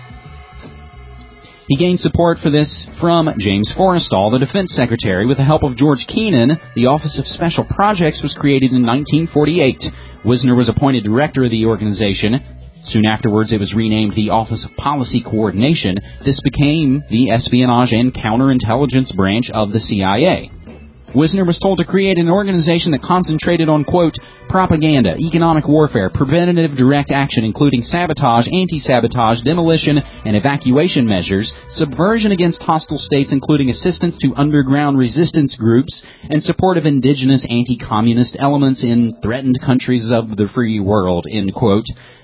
He gained support for this from James Forrestal, the defense secretary. With the help of George Kennan, the Office of Special Projects was created in 1948. Wisner was appointed director of the organization. Soon afterwards, it was renamed the Office of Policy Coordination. This became the espionage and counterintelligence branch of the CIA. Wisner was told to create an organization that concentrated on, quote, propaganda, economic warfare, preventative direct action, including sabotage, anti-sabotage, demolition, and evacuation measures, subversion against hostile states, including assistance to underground resistance groups, and support of indigenous anti-communist elements in threatened countries of the free world, end quote.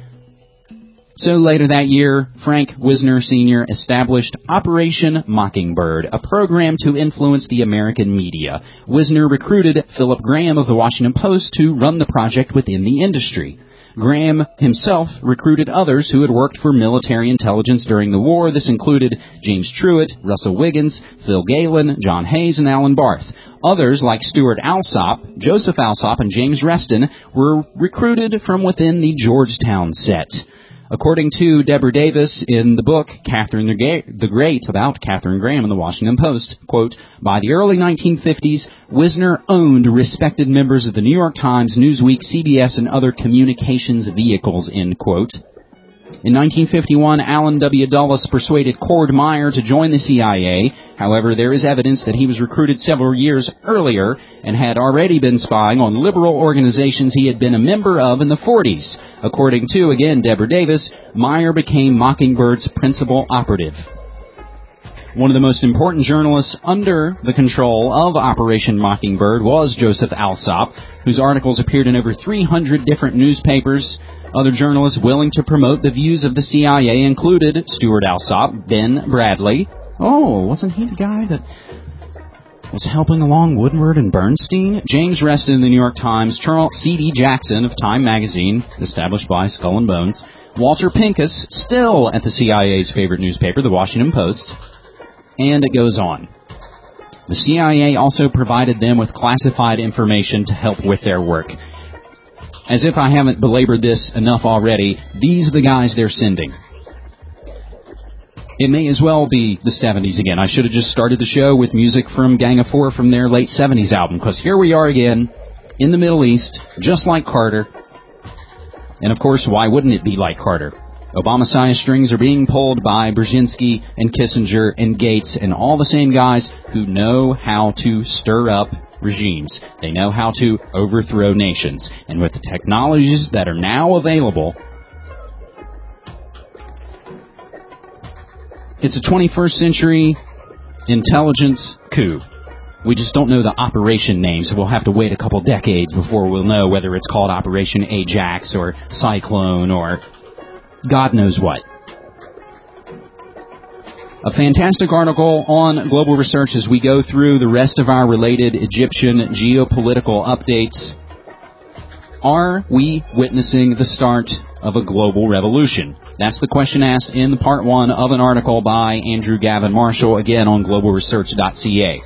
So later that year, Frank Wisner Sr. established Operation Mockingbird, a program to influence the American media. Wisner recruited Philip Graham of the Washington Post to run the project within the industry. Graham himself recruited others who had worked for military intelligence during the war. This included James Truitt, Russell Wiggins, Phil Galen, John Hayes, and Alan Barth. Others, like Stuart Alsop, Joseph Alsop, and James Reston, were recruited from within the Georgetown set. According to Deborah Davis in the book Catherine the Great about Katharine Graham in the Washington Post, quote, by the early 1950s, Wisner owned respected members of the New York Times, Newsweek, CBS, and other communications vehicles, end quote. In 1951, Alan W. Dulles persuaded Cord Meyer to join the CIA. However, there is evidence that he was recruited several years earlier and had already been spying on liberal organizations he had been a member of in the 40s. According to, again, Deborah Davis, Meyer became Mockingbird's principal operative. One of the most important journalists under the control of Operation Mockingbird was Joseph Alsop, whose articles appeared in over 300 different newspapers. Other journalists willing to promote the views of the CIA included Stuart Alsop, Ben Bradley. Wasn't he the guy that was helping along Woodward and Bernstein? James Reston of the New York Times, Charles C.D. Jackson of Time magazine, established by Skull and Bones, Walter Pincus, still at the CIA's favorite newspaper, the Washington Post, and it goes on. The CIA also provided them with classified information to help with their work. As if I haven't belabored this enough already, these are the guys they're sending. It may as well be the 70s again. I should have just started the show with music from Gang of Four from their late 70s album, because here we are again, in the Middle East, just like Carter. And of course, why wouldn't it be like Carter? Obama-Messiah strings are being pulled by Brzezinski and Kissinger and Gates and all the same guys who know how to stir up regimes. They know how to overthrow nations. And with the technologies that are now available, it's a 21st century intelligence coup. We just don't know the operation names. We'll have to wait a couple decades before we'll know whether it's called Operation Ajax or Cyclone or God knows what. A fantastic article on Global Research as we go through the rest of our related Egyptian geopolitical updates. Are we witnessing the start of a global revolution? That's the question asked in part 1 of an article by Andrew Gavin Marshall, again on globalresearch.ca.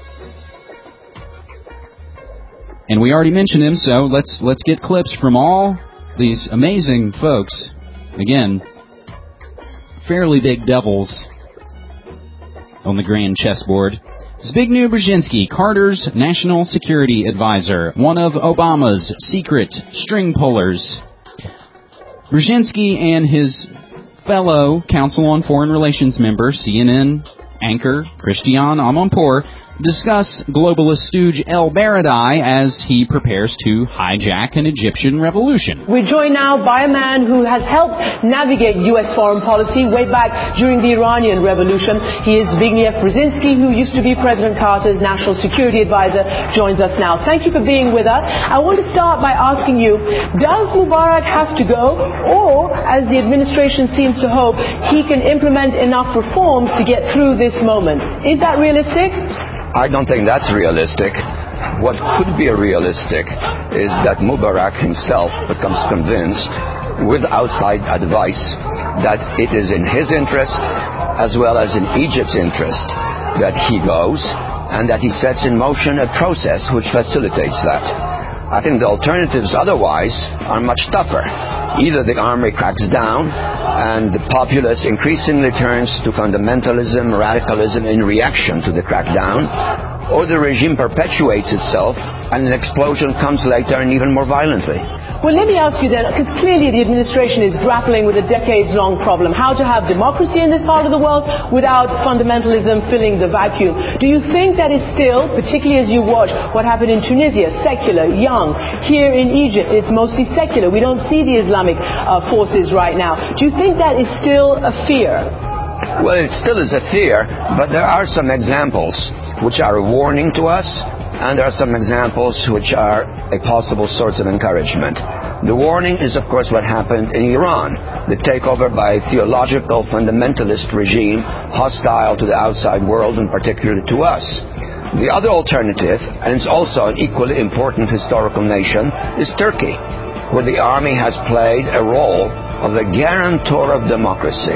And we already mentioned him, so let's get clips from all these amazing folks. Again, fairly big devils on the grand chessboard. Zbigniew Brzezinski, Carter's national security advisor, one of Obama's secret string pullers. Brzezinski and his fellow Council on Foreign Relations member, CNN anchor Christiane Amanpour, discuss globalist stooge El Baradei as he prepares to hijack an Egyptian revolution. We're joined now by a man who has helped navigate U.S. foreign policy way back during the Iranian Revolution. He is Zbigniew Brzezinski, who used to be President Carter's national security advisor, joins us now. Thank you for being with us. I want to start by asking you, does Mubarak have to go, or, as the administration seems to hope, he can implement enough reforms to get through this moment? Is that realistic? I don't think that's realistic. What could be realistic is that Mubarak himself becomes convinced, with outside advice, that it is in his interest as well as in Egypt's interest that he goes, and that he sets in motion a process which facilitates that. I think the alternatives otherwise are much tougher. Either the army cracks down and the populace increasingly turns to fundamentalism, radicalism in reaction to the crackdown, or the regime perpetuates itself and an explosion comes later and even more violently. Well, let me ask you then, because clearly the administration is grappling with a decades-long problem, how to have democracy in this part of the world without fundamentalism filling the vacuum. Do you think that is still, particularly as you watch what happened in Tunisia, secular, young? Here in Egypt, it's mostly secular. We don't see the Islamic forces right now. Do you think that is still a fear? Well, it still is a fear, but there are some examples which are a warning to us, and there are some examples which are a possible source of encouragement. The warning is, of course, what happened in Iran, the takeover by a theological fundamentalist regime hostile to the outside world and particularly to us. The other alternative, and it's also an equally important historical nation, is Turkey, where the army has played a role of a guarantor of democracy,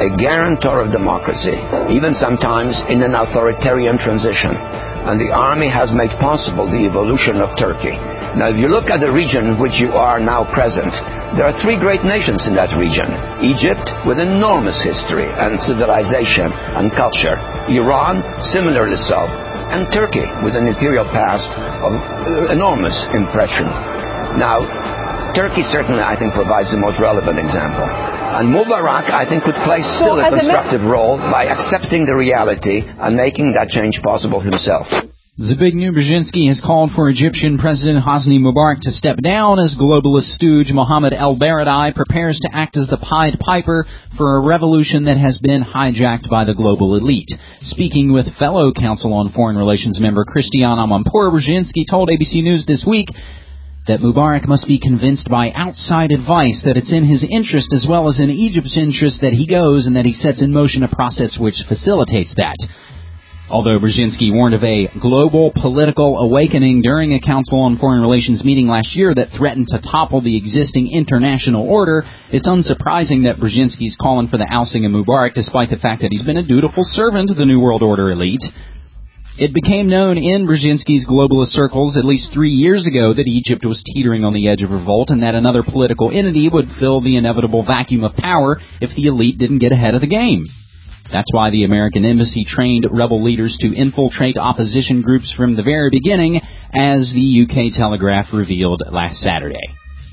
even sometimes in an authoritarian transition. And the army has made possible the evolution of Turkey. Now, if you look at the region in which you are now present, there are three great nations in that region. Egypt, with enormous history and civilization and culture. Iran, similarly so. And Turkey, with an imperial past of enormous impression. Now, Turkey certainly, I think, provides the most relevant example. And Mubarak, I think, could play still a constructive role by accepting the reality and making that change possible himself. Zbigniew Brzezinski has called for Egyptian President Hosni Mubarak to step down as globalist stooge Mohammed El Baradei prepares to act as the Pied Piper for a revolution that has been hijacked by the global elite. Speaking with fellow Council on Foreign Relations member Christiane Amanpour, Brzezinski told ABC News this week that Mubarak must be convinced by outside advice that it's in his interest as well as in Egypt's interest that he goes and that he sets in motion a process which facilitates that. Although Brzezinski warned of a global political awakening during a Council on Foreign Relations meeting last year that threatened to topple the existing international order, it's unsurprising that Brzezinski's calling for the ousting of Mubarak despite the fact that he's been a dutiful servant to the New World Order elite. It became known in Brzezinski's globalist circles at least 3 years ago that Egypt was teetering on the edge of revolt and that another political entity would fill the inevitable vacuum of power if the elite didn't get ahead of the game. That's why the American embassy trained rebel leaders to infiltrate opposition groups from the very beginning, as the UK Telegraph revealed last Saturday.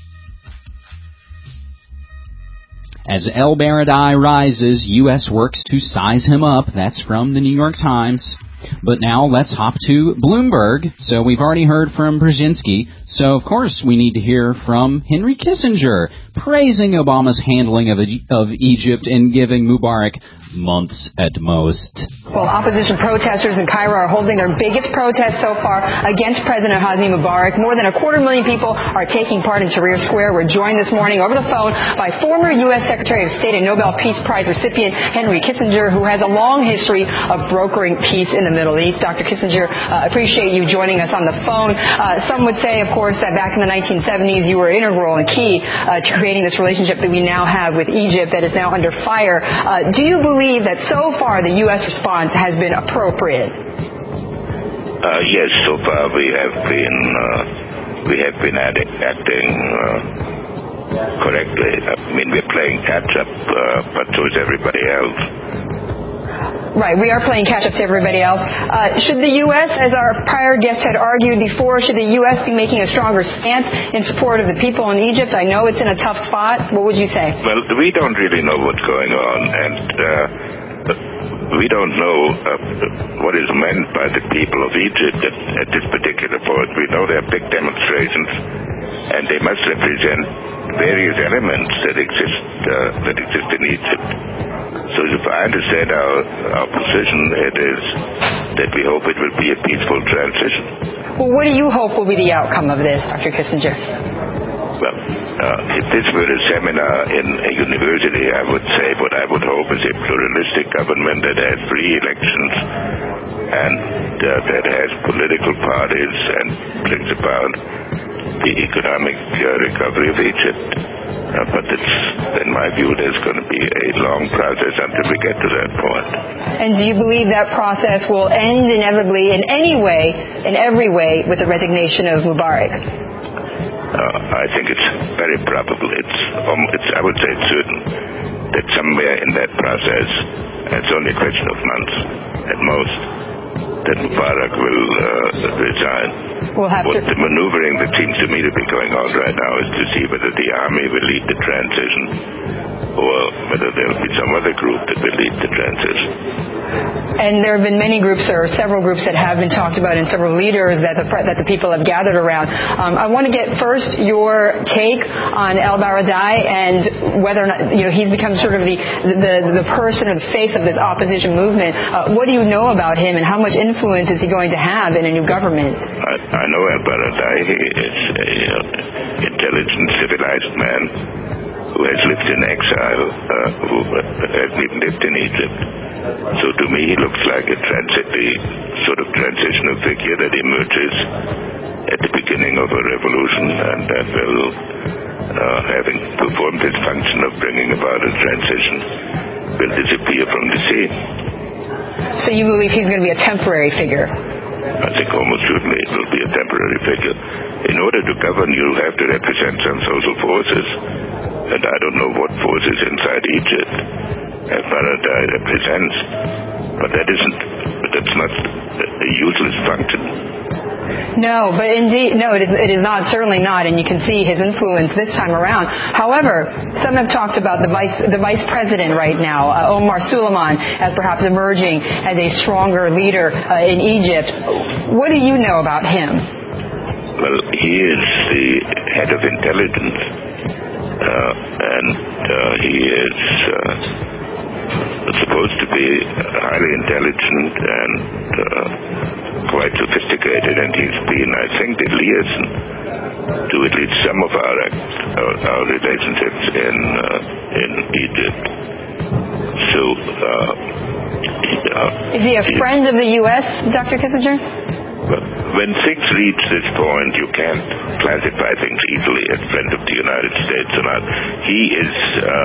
As El Baradei rises, U.S. works to size him up. That's from the New York Times. But now let's hop to Bloomberg. So we've already heard from Brzezinski. So, of course, we need to hear from Henry Kissinger, praising Obama's handling of Egypt and giving Mubarak months at most. Well, opposition protesters in Cairo are holding their biggest protest so far against President Hosni Mubarak. More than 250,000 people are taking part in Tahrir Square. We're joined this morning over the phone by former U.S. Secretary of State and Nobel Peace Prize recipient Henry Kissinger, who has a long history of brokering peace in the Middle East. Dr. Kissinger, appreciate you joining us on the phone. Some would say, of course, that back in the 1970s you were integral and key to creating this relationship that we now have with Egypt that is now under fire. Do you believe that so far the U.S. response has been appropriate? Yes, so far we have been acting correctly. I mean, we're playing catch up, but so is everybody else. Right, we are playing catch up to everybody else. Should the U.S., as our prior guest had argued before, should the U.S. be making a stronger stance in support of the people in Egypt? I know it's in a tough spot. What would you say? Well, we don't really know what's going on, and we don't know what is meant by the people of Egypt at this particular point. We know there are big demonstrations, and they must represent various elements that exist in Egypt. So if I understand our position, it is that we hope it will be a peaceful transition. Well, what do you hope will be the outcome of this, Dr. Kissinger? Well, if this were a seminar in a university, I would say what I would hope is a pluralistic government that has free elections and that has political parties and brings about the economic recovery of Egypt. But in my view, there's going to be a long process until we get to that point. And do you believe that process will end inevitably in every way, with the resignation of Mubarak? I think it's very probable. I would say it's certain that somewhere in that process, it's only a question of months at most, that Mubarak will resign. The maneuvering that seems to me to be going on right now is to see whether the army will lead the transition or whether there will be some other group that will lead the transition. And there have been many groups, or several groups that have been talked about, and several leaders that the people have gathered around. I want to get first your take on El-Baradei and whether or not he's become sort of the person or the face of this opposition movement. What do you know about him, and how much influence is he going to have in a new government? I know El-Baradei. He is an intelligent, civilized man who has lived in exile, who hasn't even lived in Egypt. So to me, he looks like the sort of transitional figure that emerges at the beginning of a revolution and that will, having performed its function of bringing about a transition, will disappear from the scene. So you believe he's going to be a temporary figure? I think almost certainly it will be a temporary figure. In order to govern, you'll have to represent some social forces. And I don't know what forces inside Egypt El-Baradei represents. But that's not a useless function. No, but indeed, it is not, certainly not, and you can see his influence this time around. However, some have talked about the vice president right now, Omar Suleiman, as perhaps emerging as a stronger leader in Egypt. What do you know about him? Well, he is the head of intelligence, and he is supposed to be highly intelligent and quite sophisticated, and he's been, I think, the liaison to at least some of our relationships in Egypt. So, is he a friend of the U.S., Dr. Kissinger? When things reach this point, you can't classify things easily as friend of the United States or not. He is,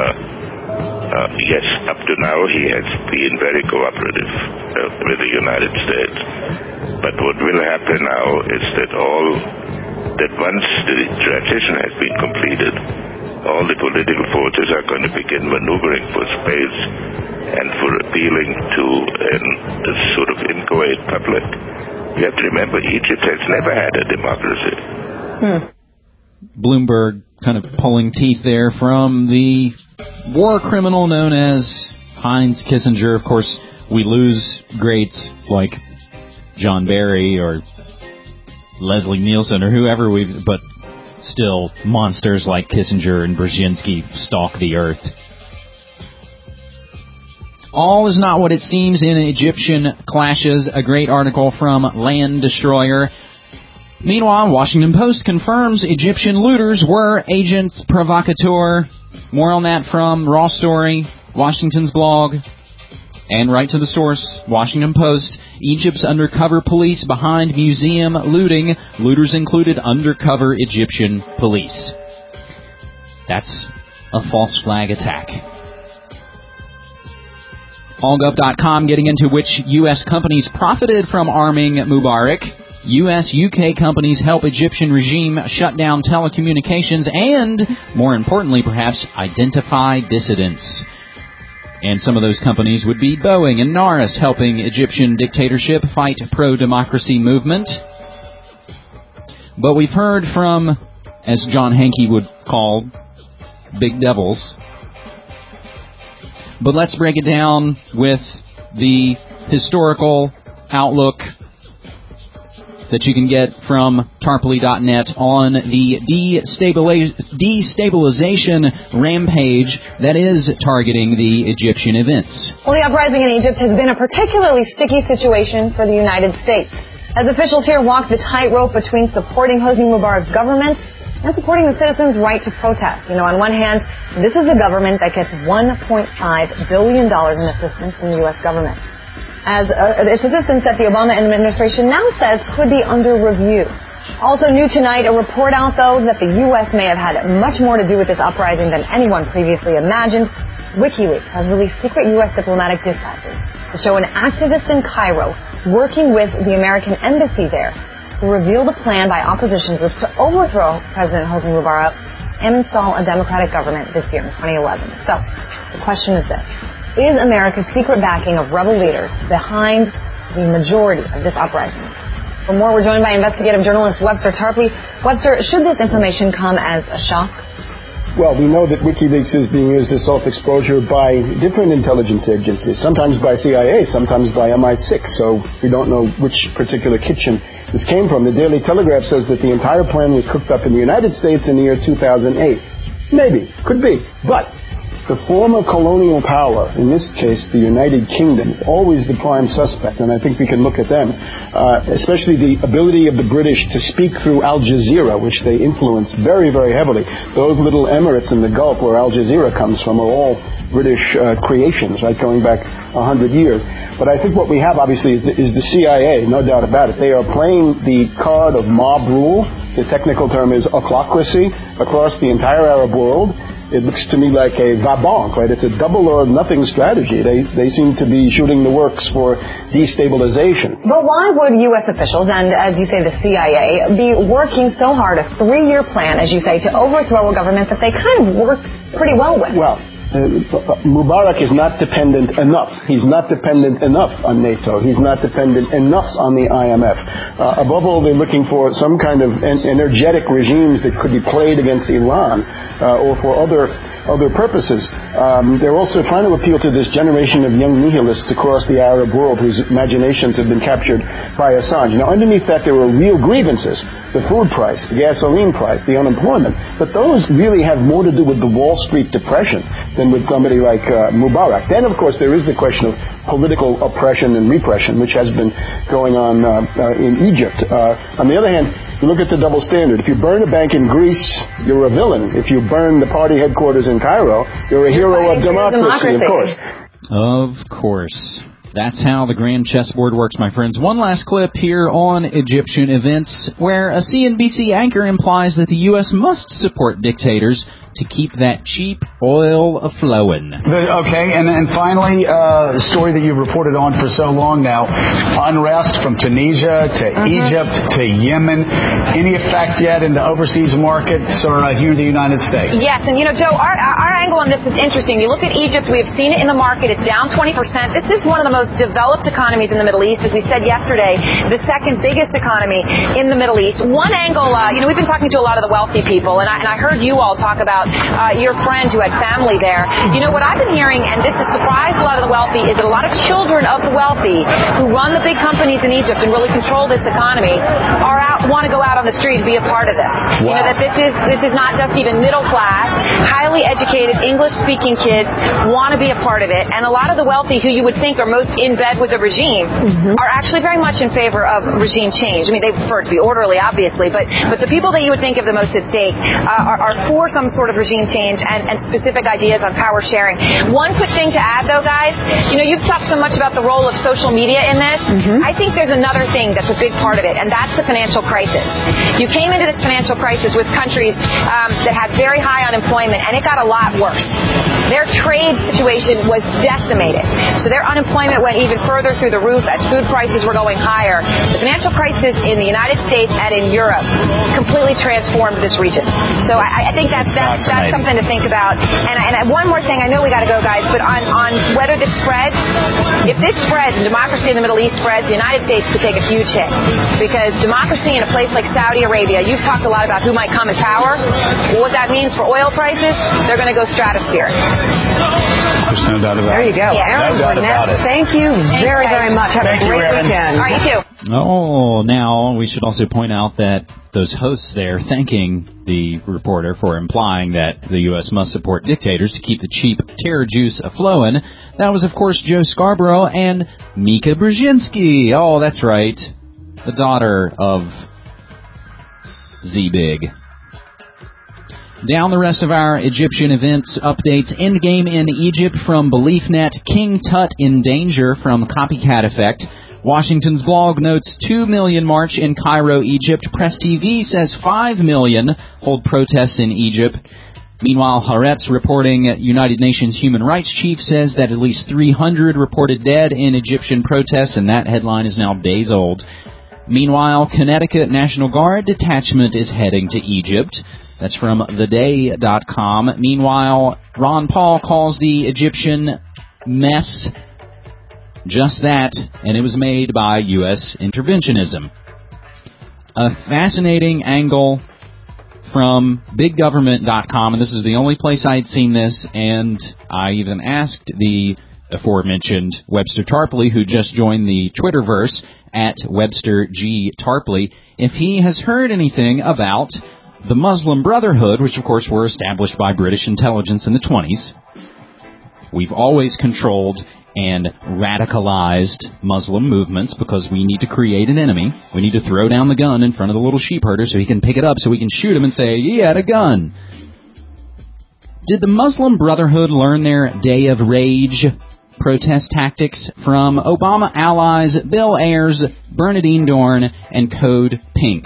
yes, up to now he has been very cooperative with the United States. But what will happen now is that once the transition has been completed, all the political forces are going to begin maneuvering for space and for appealing to a sort of inchoate public. You have to remember, Egypt has never had a democracy. Bloomberg kind of pulling teeth there from the war criminal known as Heinz Kissinger. Of course, we lose greats like John Barry or Leslie Nielsen or whoever but still monsters like Kissinger and Brzezinski stalk the earth. All is not what it seems in Egyptian clashes. A great article from Land Destroyer. Meanwhile, Washington Post confirms Egyptian looters were agents provocateur. More on that from Raw Story, Washington's blog, and right to the source, Washington Post. Egypt's undercover police behind museum looting. Looters included undercover Egyptian police. That's a false flag attack. Allgov.com getting into which U.S. companies profited from arming Mubarak. U.S., UK companies help Egyptian regime shut down telecommunications and, more importantly perhaps, identify dissidents. And some of those companies would be Boeing and Norris, helping Egyptian dictatorship fight pro-democracy movement. But we've heard from, as John Hankey would call, big devils. But let's break it down with the historical outlook that you can get from tarpley.net on the destabilization rampage that is targeting the Egyptian events. Well, the uprising in Egypt has been a particularly sticky situation for the United States, as officials here walk the tightrope between supporting Hosni Mubarak's government and supporting the citizens' right to protest. On one hand, this is a government that gets $1.5 billion in assistance from the U.S. government. It's assistance that the Obama administration now says could be under review. Also new tonight, a report out, though, that the U.S. may have had much more to do with this uprising than anyone previously imagined. WikiLeaks has released secret U.S. diplomatic dispatches to show an activist in Cairo working with the American embassy there to reveal the plan by opposition groups to overthrow President Hosni Mubarak and install a democratic government this year in 2011. So, the question is this. Is America's secret backing of rebel leaders behind the majority of this uprising? For more, we're joined by investigative journalist Webster Tarpley. Webster, should this information come as a shock? Well, we know that WikiLeaks is being used as self-exposure by different intelligence agencies, sometimes by CIA, sometimes by MI6, so we don't know which particular kitchen this came from. The Daily Telegraph says that the entire plan was cooked up in the United States in the year 2008. Maybe, could be, but the former colonial power, in this case the United Kingdom, is always the prime suspect, and I think we can look at them, especially the ability of the British to speak through Al Jazeera, which they influenced very, very heavily. Those little emirates in the Gulf where Al Jazeera comes from are all British creations, right, going back 100 years. But I think what we have, obviously, is the CIA, no doubt about it. They are playing the card of mob rule. The technical term is ochlocracy across the entire Arab world. It looks to me like a va-banque, right? It's a double or nothing strategy. They seem to be shooting the works for destabilization. But why would U.S. officials, and as you say, the CIA, be working so hard, a 3-year plan, as you say, to overthrow a government that they kind of worked pretty well with? Well, Mubarak is not dependent enough. He's not dependent enough on NATO. He's not dependent enough on the IMF. Above all, they're looking for some kind of energetic regimes that could be played against Iran or for other purposes. They're also trying to appeal to this generation of young nihilists across the Arab world whose imaginations have been captured by Assange. Now, underneath that, there are real grievances. The food price, the gasoline price, the unemployment. But those really have more to do with the Wall Street depression than with somebody like Mubarak. Then, of course, there is the question of political oppression and repression, which has been going on in Egypt. On the other hand, you look at the double standard. If you burn a bank in Greece, you're a villain. If you burn the party headquarters in Cairo, you're a hero of democracy, of course. Of course. That's how the grand chessboard works, my friends. One last clip here on Egyptian events, where a CNBC anchor implies that the U.S. must support dictators to keep that cheap oil flowing. Okay, and finally, a story that you've reported on for so long now, unrest from Tunisia to Egypt to Yemen. Any effect yet in the overseas markets or here in the United States? Yes, and Joe, our angle on this is interesting. You look at Egypt, we have seen it in the market. It's down 20%. This is one of the most developed economies in the Middle East. As we said yesterday, the second biggest economy in the Middle East. One angle, we've been talking to a lot of the wealthy people, and I heard you all talk about your friend who had family there. What I've been hearing, and this has surprised a lot of the wealthy, is that a lot of children of the wealthy who run the big companies in Egypt and really control this economy want to go out on the street and be a part of this. Wow. That this is not just even middle class, highly educated, English-speaking kids want to be a part of it, and a lot of the wealthy who you would think are most in bed with the regime are actually very much in favor of regime change. I mean, they prefer it to be orderly, obviously, but the people that you would think of the most at stake are for some sort of regime change and specific ideas on power sharing. One quick thing to add, though, guys, you've talked so much about the role of social media in this. I think there's another thing that's a big part of it, and that's the financial crisis. You came into this financial crisis with countries that had very high unemployment, and it got a lot worse. Their trade situation was decimated. So their unemployment went even further through the roof as food prices were going higher. The financial crisis in the United States and in Europe completely transformed this region. So I think that's something to think about. And one more thing, I know we got to go, guys, but on whether this spreads, if this spreads and democracy in the Middle East spreads, the United States could take a huge hit. Because democracy in a place like Saudi Arabia, you've talked a lot about who might come in power. Well, what that means for oil prices, they're going to go stratospheric. No doubt about it. There you go. Yeah. Erin No doubt Burnett, about it. thank you very, very much. Have Thank a you, great Erin. weekend. All right, you too. Oh, now we should also point out that those hosts there thanking the reporter for implying that the U.S. must support dictators to keep the cheap terror juice a-flowing. That was, of course, Joe Scarborough and Mika Brzezinski. Oh, that's right. The daughter of Z-Big. Down the rest of our Egyptian events updates. Endgame in Egypt from BeliefNet. King Tut in danger from copycat effect. Washington's blog notes 2 million march in Cairo, Egypt. Press TV says 5 million hold protest in Egypt. Meanwhile, Haaretz reporting United Nations Human Rights Chief says that at least 300 reported dead in Egyptian protests, and that headline is now days old. Meanwhile, Connecticut National Guard detachment is heading to Egypt. That's from theday.com. Meanwhile, Ron Paul calls the Egyptian mess just that, and it was made by U.S. interventionism. A fascinating angle from biggovernment.com, and this is the only place I'd seen this, and I even asked the aforementioned Webster Tarpley, who just joined the Twitterverse at Webster G. Tarpley, if he has heard anything about the Muslim Brotherhood, which of course were established by British intelligence in the 20s. We've always controlled and radicalized Muslim movements because we need to create an enemy. We need to throw down the gun in front of the little sheep herder so he can pick it up so we can shoot him and say, he had a gun. Did the Muslim Brotherhood learn their day of rage protest tactics from Obama allies Bill Ayers, Bernadine Dorn, and Code Pink?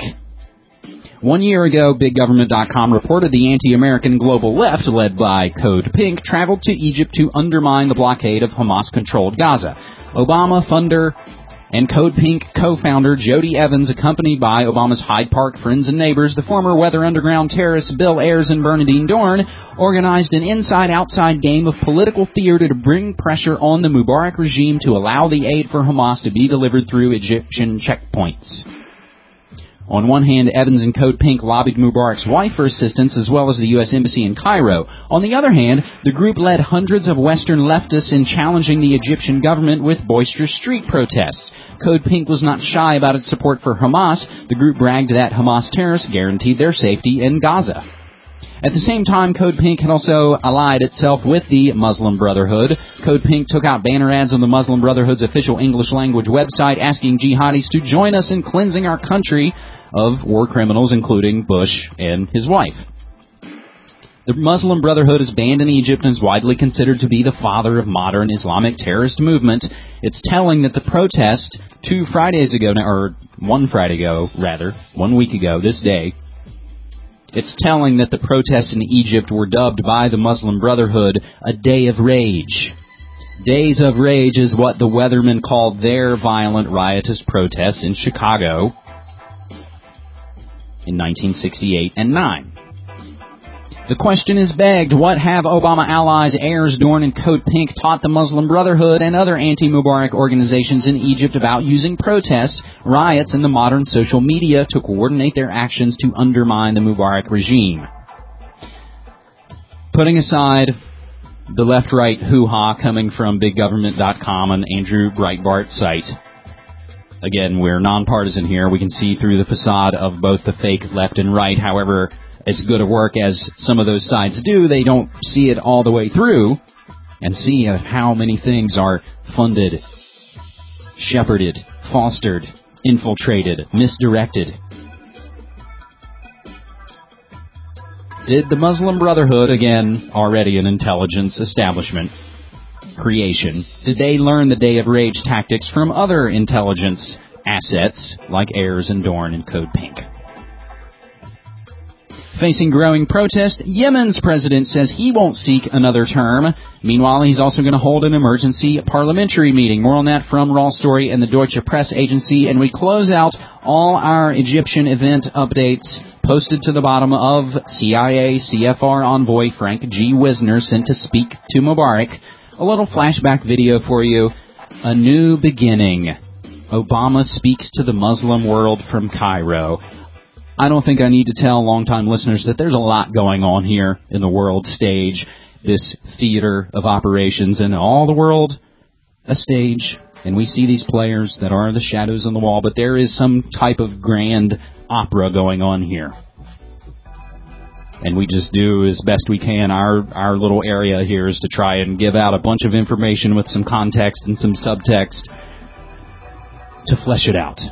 1 year ago, BigGovernment.com reported the anti-American global left, led by Code Pink, traveled to Egypt to undermine the blockade of Hamas-controlled Gaza. Obama funder and Code Pink co-founder Jody Evans, accompanied by Obama's Hyde Park friends and neighbors, the former Weather Underground terrorists Bill Ayers and Bernadine Dorn, organized an inside-outside game of political theater to bring pressure on the Mubarak regime to allow the aid for Hamas to be delivered through Egyptian checkpoints. On one hand, Evans and Code Pink lobbied Mubarak's wife for assistance, as well as the U.S. Embassy in Cairo. On the other hand, the group led hundreds of Western leftists in challenging the Egyptian government with boisterous street protests. Code Pink was not shy about its support for Hamas. The group bragged that Hamas terrorists guaranteed their safety in Gaza. At the same time, Code Pink had also allied itself with the Muslim Brotherhood. Code Pink took out banner ads on the Muslim Brotherhood's official English-language website asking jihadis to join us in cleansing our country of war criminals, including Bush and his wife. The Muslim Brotherhood is banned in Egypt and is widely considered to be the father of modern Islamic terrorist movement. It's telling that the protest 1 week ago, this day, it's telling that the protests in Egypt were dubbed by the Muslim Brotherhood a day of rage. Days of Rage is what the Weathermen called their violent, riotous protests in Chicago in 1968 and 9. The question is begged, what have Obama allies Ayers, Dorn, and Code Pink taught the Muslim Brotherhood and other anti-Mubarak organizations in Egypt about using protests, riots, and the modern social media to coordinate their actions to undermine the Mubarak regime? Putting aside the left-right hoo-ha coming from BigGovernment.com and Andrew Breitbart's site, again, we're nonpartisan here. We can see through the facade of both the fake left and right. However, as good a work as some of those sides do, they don't see it all the way through and see how many things are funded, shepherded, fostered, infiltrated, misdirected. Did the Muslim Brotherhood, again, already an intelligence establishment creation, did they learn the day of rage tactics from other intelligence assets like Ayers and Dorn and Code Pink? Facing growing protest, Yemen's president says he won't seek another term. Meanwhile, he's also going to hold an emergency parliamentary meeting. More on that from Raw Story and the Deutsche Press Agency. And we close out all our Egyptian event updates posted to the bottom of CIA CFR envoy Frank G. Wisner sent to speak to Mubarak. A little flashback video for you. A new beginning. Obama speaks to the Muslim world from Cairo. I don't think I need to tell longtime listeners that there's a lot going on here in the world stage. this theater of operations, and all the world a stage, and we see these players that are the shadows on the wall, but there is some type of grand opera going on here. And we just do as best we can. Our little area here is to try and give out a bunch of information with some context and some subtext to flesh it out.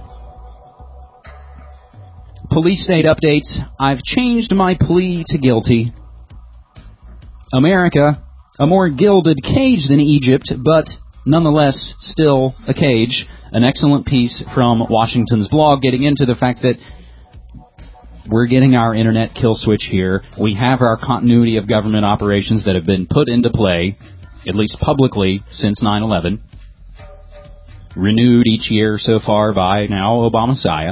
Police state updates. I've changed my plea to guilty. America, a more gilded cage than Egypt, but nonetheless still a cage. An excellent piece from Washington's blog getting into the fact that we're getting our internet kill switch here. We have our continuity of government operations that have been put into play, at least publicly, since 9/11. Renewed each year so far by now Obama-Messiah.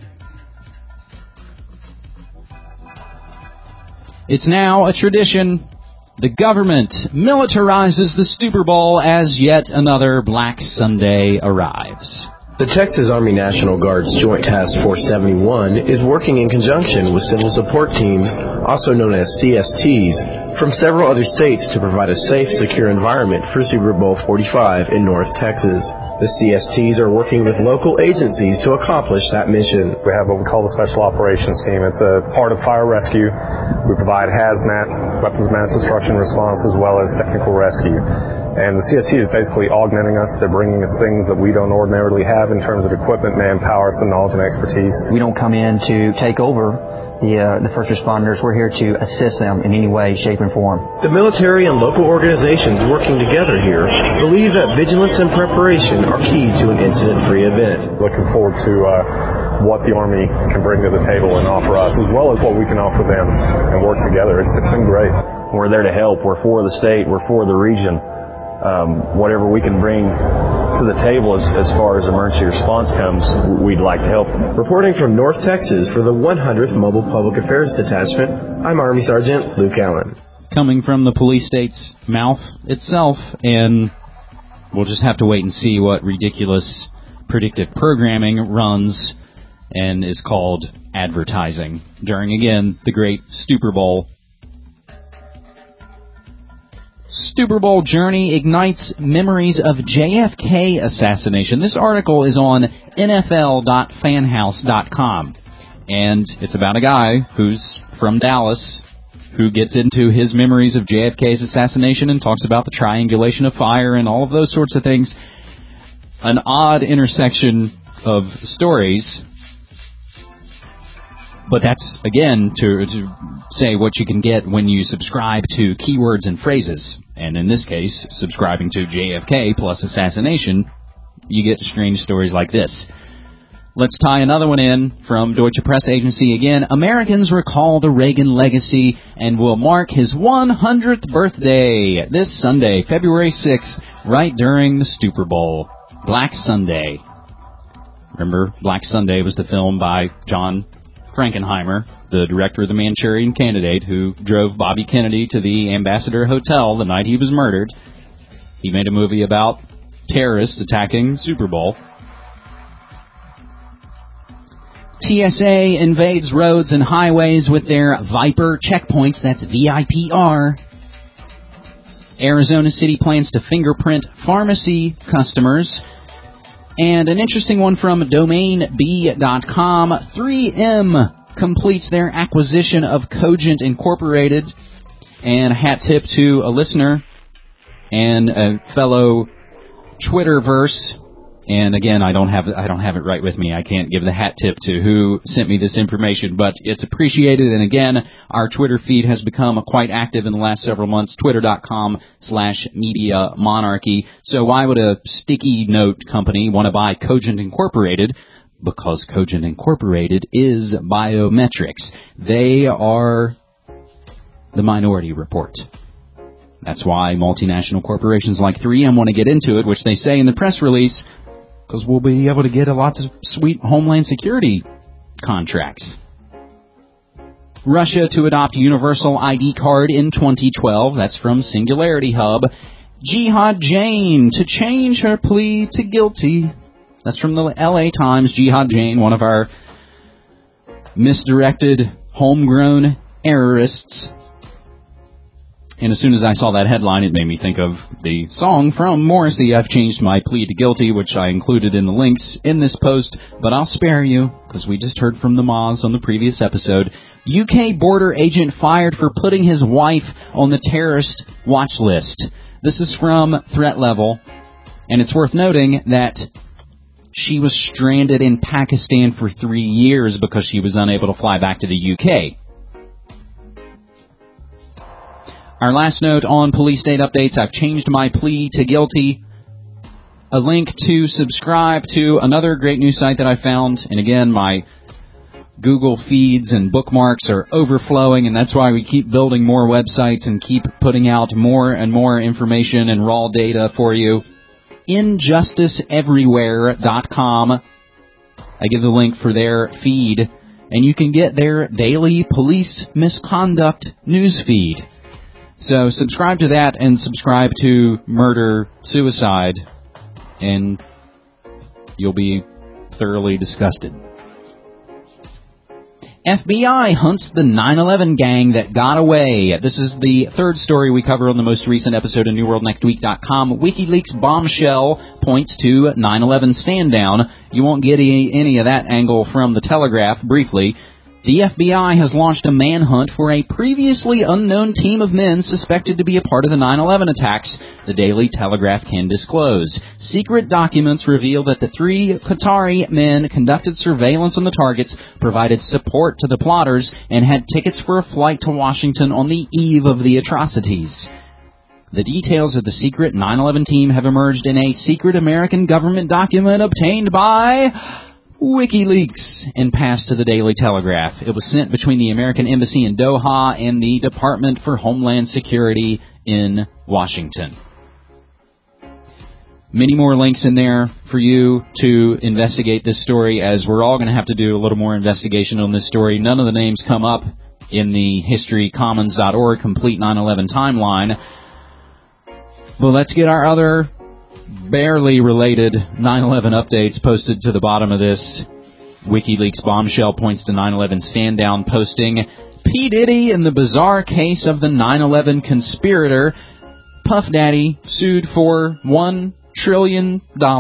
It's now a tradition. The government militarizes the Super Bowl as yet another Black Sunday arrives. The Texas Army National Guard's Joint Task Force 71 is working in conjunction with civil support teams, also known as CSTs, from several other states to provide a safe, secure environment for Super Bowl 45 in North Texas. The CSTs are working with local agencies to accomplish that mission. We have what we call the Special Operations Team. It's a part of fire rescue. We provide hazmat, weapons of mass destruction response, as well as technical rescue. And the CST is basically augmenting us. They're bringing us things that we don't ordinarily have in terms of equipment, manpower, some knowledge and expertise. We don't come in to take over the first responders. We're here to assist them in any way, shape, and form. The military and local organizations working together here believe that vigilance and preparation are key to an incident-free event. Looking forward to what the Army can bring to the table and offer us, as well as what we can offer them, and work together. It's been great. We're there to help. We're for the state. We're for the region. Whatever we can bring to the table as far as emergency response comes, we'd like to help. Reporting from North Texas for the 100th Mobile Public Affairs Detachment, I'm Army Sergeant Luke Allen. Coming from the police state's mouth itself, and we'll just have to wait and see what ridiculous predictive programming runs and is called advertising during, again, the great Super Bowl. Super Bowl journey ignites memories of JFK assassination. This article is on NFL.fanhouse.com, and it's about a guy who's from Dallas who gets into his memories of JFK's assassination and talks about the triangulation of fire and all of those sorts of things. An odd intersection of stories. But that's, again, to say what you can get when you subscribe to keywords and phrases. And in this case, subscribing to JFK plus assassination, you get strange stories like this. Let's tie another one in from Deutsche Press Agency again. Americans recall the Reagan legacy and will mark his 100th birthday this Sunday, February 6th, right during the Super Bowl. Black Sunday. Remember, Black Sunday was the film by John Frankenheimer, the director of The Manchurian Candidate, who drove Bobby Kennedy to the Ambassador Hotel the night he was murdered. He made a movie about terrorists attacking the Super Bowl. TSA invades roads and highways with their Viper checkpoints. That's VIPR. Arizona City plans to fingerprint pharmacy customers. And an interesting one from DomainB.com. 3M completes their acquisition of Cogent Incorporated. And a hat tip to a listener and a fellow Twitterverse. And again, I don't have it right with me. I can't give the hat tip to who sent me this information, but it's appreciated. And again, our Twitter feed has become quite active in the last several months. Twitter.com/Media Monarchy. So why would a sticky note company want to buy Cogent Incorporated? Because Cogent Incorporated is biometrics. They are the Minority Report. That's why multinational corporations like 3M want to get into it, which they say in the press release, because we'll be able to get a lot of sweet Homeland Security contracts. Russia to adopt universal ID card in 2012. That's from Singularity Hub. Jihad Jane to change her plea to guilty. That's from the LA Times. Jihad Jane, one of our misdirected, homegrown terrorists. And as soon as I saw that headline, it made me think of the song from Morrissey, I've Changed My Plea to Guilty, which I included in the links in this post, but I'll spare you, because we just heard from the Moz on the previous episode. UK border agent fired for putting his wife on the terrorist watch list. This is from Threat Level, and it's worth noting that she was stranded in Pakistan for 3 years because she was unable to fly back to the UK. Our last note on police state updates, I've changed my plea to guilty. A link to subscribe to another great news site that I found. And again, my Google feeds and bookmarks are overflowing, and that's why we keep building more websites and keep putting out more and more information and raw data for you. InjusticeEverywhere.com. I give the link for their feed, and you can get their daily police misconduct news feed. So subscribe to that and subscribe to Murder Suicide, and you'll be thoroughly disgusted. FBI hunts the 9/11 gang that got away. This is the third story we cover on the most recent episode of NewWorldNextWeek.com. WikiLeaks bombshell points to 9/11 stand down. You won't get any of that angle from the Telegraph. Briefly, the FBI has launched a manhunt for a previously unknown team of men suspected to be a part of the 9/11 attacks, the Daily Telegraph can disclose. Secret documents reveal that the 3 Qatari men conducted surveillance on the targets, provided support to the plotters, and had tickets for a flight to Washington on the eve of the atrocities. The details of the secret 9/11 team have emerged in a secret American government document obtained by WikiLeaks and passed to the Daily Telegraph. It was sent between the American Embassy in Doha and the Department for Homeland Security in Washington. Many more links in there for you to investigate this story, as we're all going to have to do a little more investigation on this story. None of the names come up in the historycommons.org complete 9/11 timeline. Well, let's get our other barely related 9/11 updates posted to the bottom of this. WikiLeaks bombshell points to 9/11 stand down posting. P. Diddy in the bizarre case of the 9/11 conspirator. Puff Daddy sued for $1 trillion,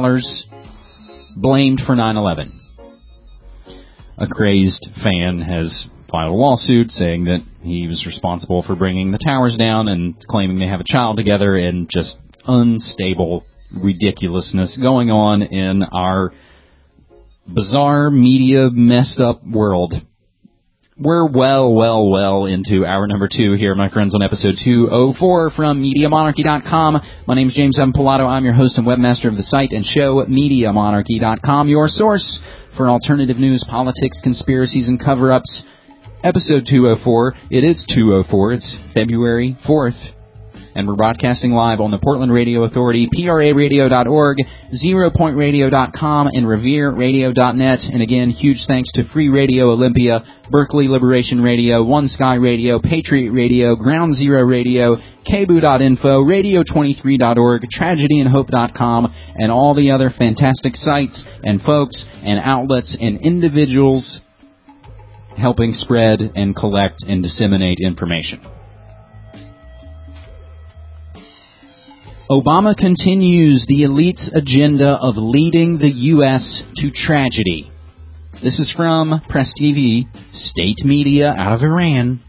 blamed for 9/11. A crazed fan has filed a lawsuit saying that he was responsible for bringing the towers down and claiming they have a child together, and just unstable ridiculousness going on in our bizarre media messed up world. We're well into hour number 2 here, my friends, on episode 204 from MediaMonarchy.com. My name's James M. Pilato. I'm your host and webmaster of the site and show, MediaMonarchy.com, your source for alternative news, politics, conspiracies, and cover-ups. Episode 204. It is 204. It's February 4th. And we're broadcasting live on the Portland Radio Authority, PRAradio.org, ZeroPointRadio.com, and RevereRadio.net. And again, huge thanks to Free Radio Olympia, Berkeley Liberation Radio, One Sky Radio, Patriot Radio, Ground Zero Radio, KBOO.info, Radio23.org, TragedyandHope.com, and all the other fantastic sites and folks and outlets and individuals helping spread and collect and disseminate information. Obama continues the elite's agenda of leading the U.S. to tragedy. This is from Press TV, state media out of Iran.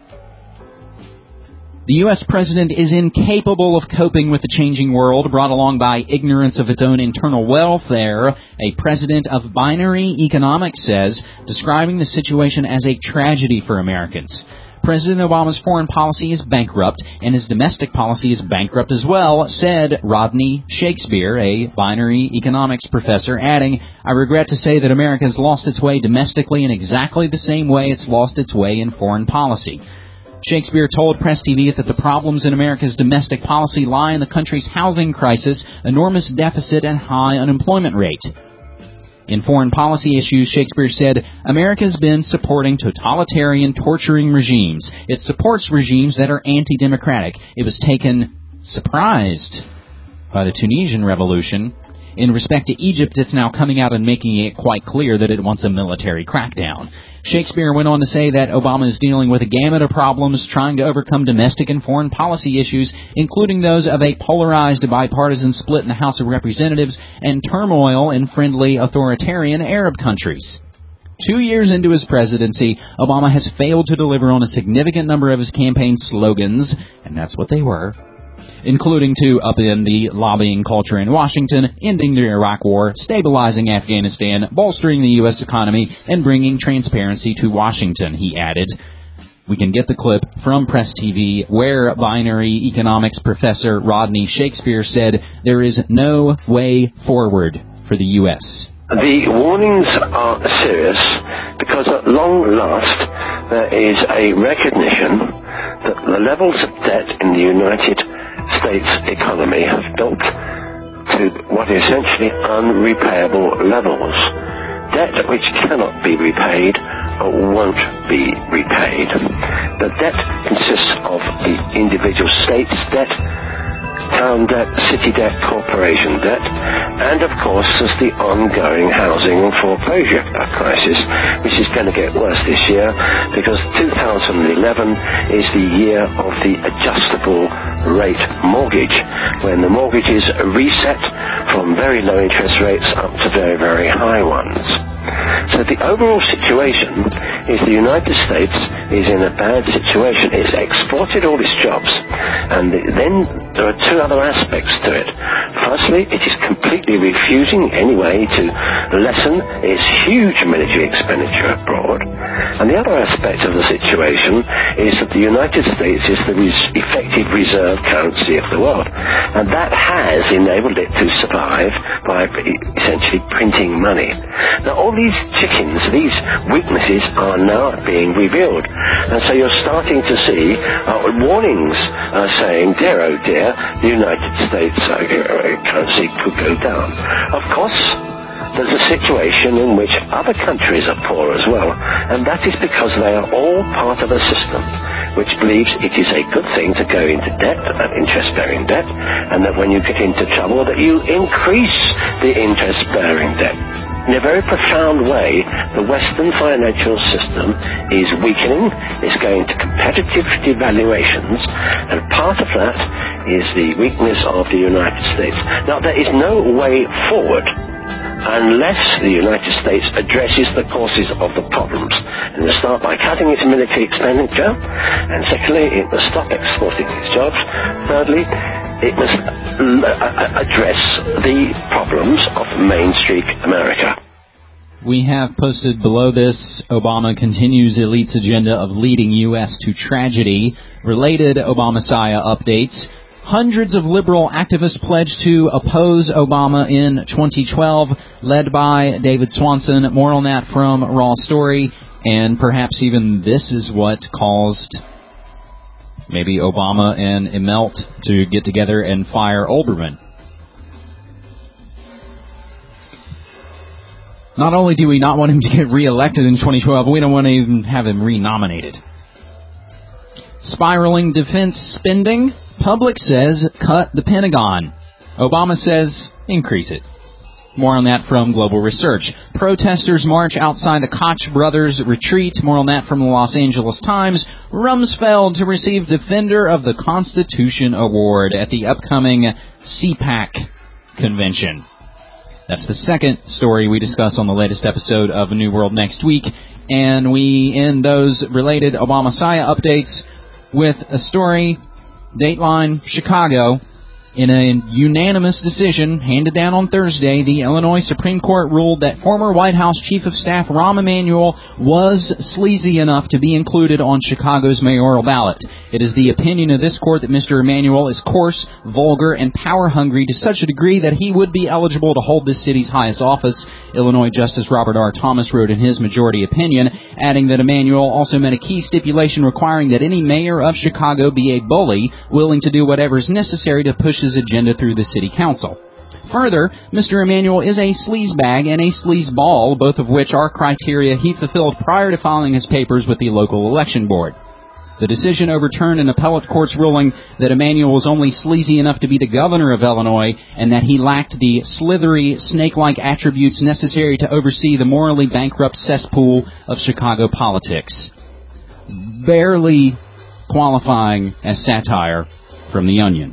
The U.S. president is incapable of coping with the changing world brought along by ignorance of its own internal welfare, a president of binary economics says, describing the situation as a tragedy for Americans. President Obama's foreign policy is bankrupt, and his domestic policy is bankrupt as well, said Rodney Shakespeare, a binary economics professor, adding, I regret to say that America has lost its way domestically in exactly the same way it's lost its way in foreign policy. Shakespeare told Press TV that the problems in America's domestic policy lie in the country's housing crisis, enormous deficit, and high unemployment rate. In foreign policy issues, Shakespeare said, America's been supporting totalitarian, torturing regimes. It supports regimes that are anti-democratic. It was taken surprised by the Tunisian revolution. In respect to Egypt, it's now coming out and making it quite clear that it wants a military crackdown. Shakespeare went on to say that Obama is dealing with a gamut of problems trying to overcome domestic and foreign policy issues, including those of a polarized bipartisan split in the House of Representatives and turmoil in friendly authoritarian Arab countries. 2 years into his presidency, Obama has failed to deliver on a significant number of his campaign slogans, and that's what they were, including to upend the lobbying culture in Washington, ending the Iraq War, stabilizing Afghanistan, bolstering the U.S. economy, and bringing transparency to Washington, he added. We can get the clip from Press TV where binary economics professor Rodney Shakespeare said there is no way forward for the U.S. The warnings are serious because at long last there is a recognition that the levels of debt in the United States economy have built to what are essentially unrepayable levels. Debt which cannot be repaid or won't be repaid. The debt consists of the individual state's debt, town debt, city debt, corporation debt, and of course there's the ongoing housing and foreclosure crisis, which is going to get worse this year because 2011 is the year of the adjustable rate mortgage, when the mortgages are reset from very low interest rates up to very, very high ones. So the overall situation is the United States is in a bad situation. It's exported all its jobs, and then there are two other aspects to it. Firstly, it is completely refusing anyway to lessen its huge military expenditure abroad. And the other aspect of the situation is that the United States is the effective reserve currency of the world. And that has enabled it to survive by essentially printing money. Now, all these chickens, these weaknesses are now being revealed. And so you're starting to see warnings saying, dear, oh dear, the United States currency could go down. Of course, there's a situation in which other countries are poor as well, and that is because they are all part of a system which believes it is a good thing to go into debt, interest-bearing debt, and that when you get into trouble that you increase the interest-bearing debt. In a very profound way, the Western financial system is weakening, it's going to competitive devaluations, and part of that is the weakness of the United States. Now, there is no way forward unless the United States addresses the causes of the problems. It will start by cutting its military expenditure, and secondly, it will stop exporting its jobs. Thirdly, it must address the problems of Main Street America. We have posted below this, Obama continues elite's agenda of leading U.S. to tragedy. Related Obama-Messiah updates. Hundreds of liberal activists pledged to oppose Obama in 2012, led by David Swanson. More on that from Raw Story. And perhaps even this is what caused maybe Obama and Immelt to get together and fire Olbermann. Not only do we not want him to get reelected in 2012, we don't want to even have him renominated. Spiraling defense spending. Public says cut the Pentagon. Obama says increase it. More on that from Global Research. Protesters march outside the Koch brothers' retreat. More on that from the Los Angeles Times. Rumsfeld to receive Defender of the Constitution Award at the upcoming CPAC convention. That's the second story we discuss on the latest episode of A New World next week. And we end those related Obama-Messiah updates with a story, Dateline, Chicago. In a unanimous decision handed down on Thursday, the Illinois Supreme Court ruled that former White House Chief of Staff Rahm Emanuel was sleazy enough to be included on Chicago's mayoral ballot. It is the opinion of this court that Mr. Emanuel is coarse, vulgar, and power-hungry to such a degree that he would be eligible to hold this city's highest office, Illinois Justice Robert R. Thomas wrote in his majority opinion, adding that Emanuel also met a key stipulation requiring that any mayor of Chicago be a bully, willing to do whatever is necessary to push his agenda through the city council. Further, Mr. Emanuel is a sleazebag and a sleazeball, both of which are criteria he fulfilled prior to filing his papers with the local election board. The decision overturned an appellate court's ruling that Emanuel was only sleazy enough to be the governor of Illinois and that he lacked the slithery, snake-like attributes necessary to oversee the morally bankrupt cesspool of Chicago politics. Barely qualifying as satire from The Onion.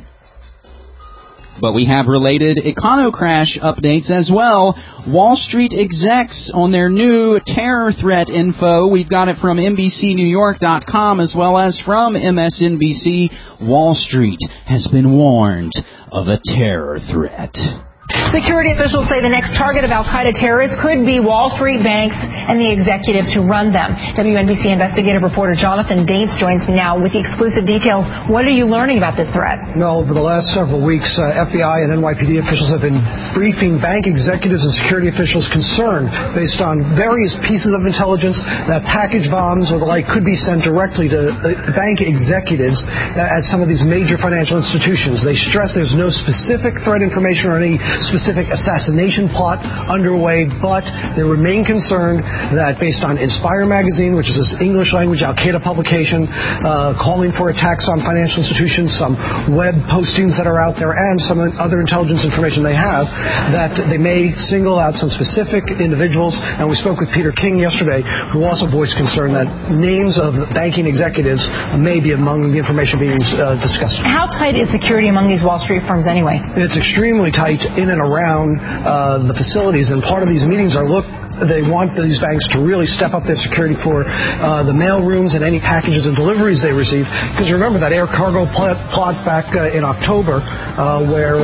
But we have related EconoCrash updates as well. Wall Street execs on their new terror threat info. We've got it from NBCNewYork.com as well as from MSNBC. Wall Street has been warned of a terror threat. Security officials say the next target of al-Qaeda terrorists could be Wall Street banks and the executives who run them. WNBC investigative reporter Jonathan Dates joins me now with the exclusive details. What are you learning about this threat? No, over the last several weeks, FBI and NYPD officials have been briefing bank executives and security officials concerned based on various pieces of intelligence that package bombs or the like could be sent directly to bank executives at some of these major financial institutions. They stress there's no specific threat information or any specific assassination plot underway, but they remain concerned that based on Inspire magazine, which is this English language al-Qaeda publication, calling for attacks on financial institutions, some web postings that are out there, and some other intelligence information they have, that they may single out some specific individuals. And we spoke with Peter King yesterday, who also voiced concern that names of banking executives may be among the information being discussed. How tight is security among these Wall Street firms anyway? It's extremely tight in and around the facilities, and part of these meetings are they want these banks to really step up their security for the mail rooms and any packages and deliveries they receive. Because remember that air cargo plot back in October where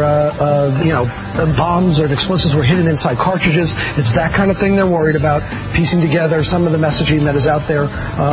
bombs or explosives were hidden inside cartridges. It's that kind of thing they're worried about, piecing together some of the messaging that is out there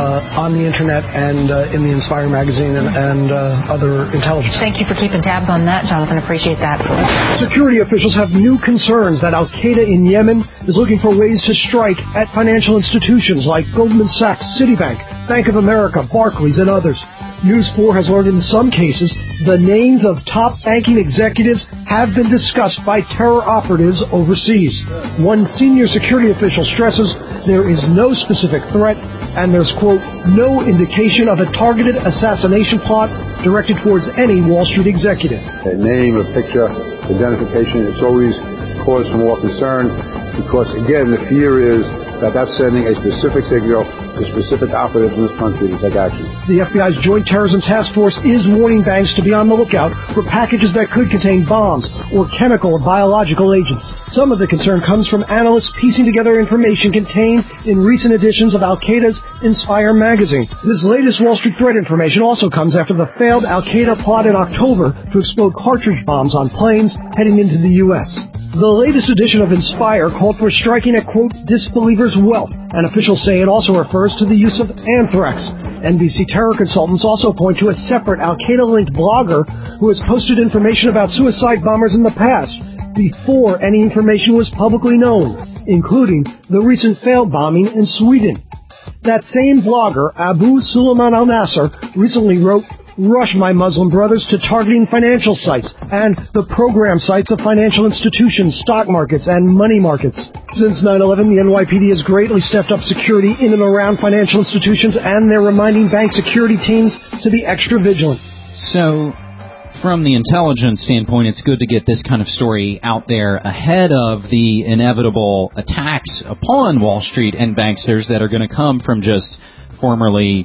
on the internet and in the Inspire magazine and other intelligence. Thank you for keeping tabs on that, Jonathan. Appreciate that. Security officials have new concerns that al-Qaeda in Yemen is looking for ways to strike at financial institutions like Goldman Sachs, Citibank, Bank of America, Barclays, and others. News 4 has learned in some cases the names of top banking executives have been discussed by terror operatives overseas. One senior security official stresses there is no specific threat and there's, quote, no indication of a targeted assassination plot directed towards any Wall Street executive. A name, a picture, identification, it's always cause for more concern because, again, the fear is that that's sending a specific signal to specific operatives in this country to take action. The FBI's Joint Terrorism Task Force is warning banks to be on the lookout for packages that could contain bombs or chemical or biological agents. Some of the concern comes from analysts piecing together information contained in recent editions of al-Qaeda's Inspire magazine. This latest Wall Street threat information also comes after the failed al-Qaeda plot in October to explode cartridge bombs on planes heading into the U.S. The latest edition of Inspire called for striking at, quote, disbelievers' wealth, and officials say it also refers to the use of anthrax. NBC terror consultants also point to a separate al-Qaeda-linked blogger who has posted information about suicide bombers in the past, before any information was publicly known, including the recent failed bombing in Sweden. That same blogger, Abu Suleiman al-Nasser, recently wrote, "Rush my Muslim brothers to targeting financial sites and the program sites of financial institutions, stock markets, and money markets." Since 9/11, the NYPD has greatly stepped up security in and around financial institutions, and they're reminding bank security teams to be extra vigilant. So, from the intelligence standpoint, it's good to get this kind of story out there ahead of the inevitable attacks upon Wall Street and banksters that are going to come from just formerly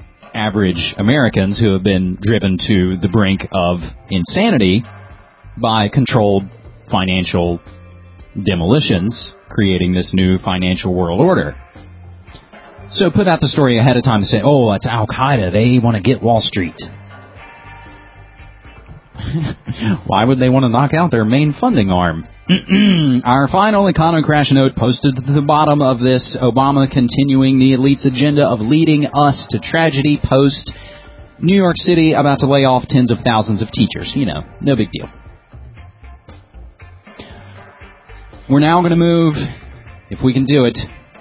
average Americans who have been driven to the brink of insanity by controlled financial demolitions, creating this new financial world order. So put out the story ahead of time and say, oh, it's Al-Qaeda. They want to get Wall Street. Why would they want to knock out their main funding arm? Our final EconoCrash note posted to the bottom of this: Obama continuing the elite's agenda of leading us to tragedy. Post New York City about to lay off tens of thousands of teachers. You know, no big deal. We're now going to move, if we can do it,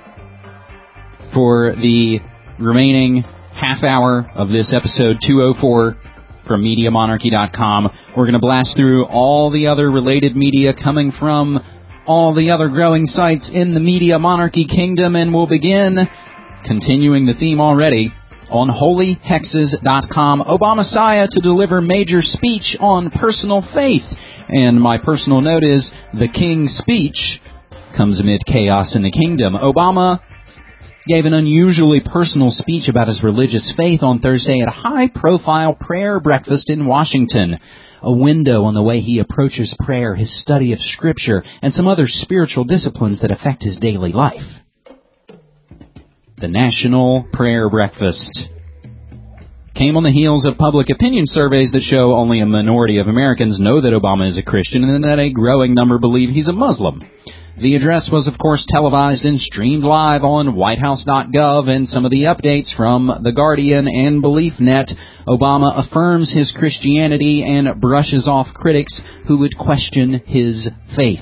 for the remaining half hour of this episode 204 from MediaMonarchy.com. We're going to blast through all the other related media coming from all the other growing sites in the Media Monarchy Kingdom, and we'll begin, continuing the theme already, on holyhexes.com. Obama-Messiah to deliver major speech on personal faith. And my personal note is, the King's speech comes amid chaos in the kingdom. Obama gave an unusually personal speech about his religious faith on Thursday at a high-profile prayer breakfast in Washington. A window on the way he approaches prayer, his study of Scripture, and some other spiritual disciplines that affect his daily life. The National Prayer Breakfast came on the heels of public opinion surveys that show only a minority of Americans know that Obama is a Christian and that a growing number believe he's a Muslim. The address was, of course, televised and streamed live on whitehouse.gov, and some of the updates from The Guardian and BeliefNet. Obama affirms his Christianity and brushes off critics who would question his faith.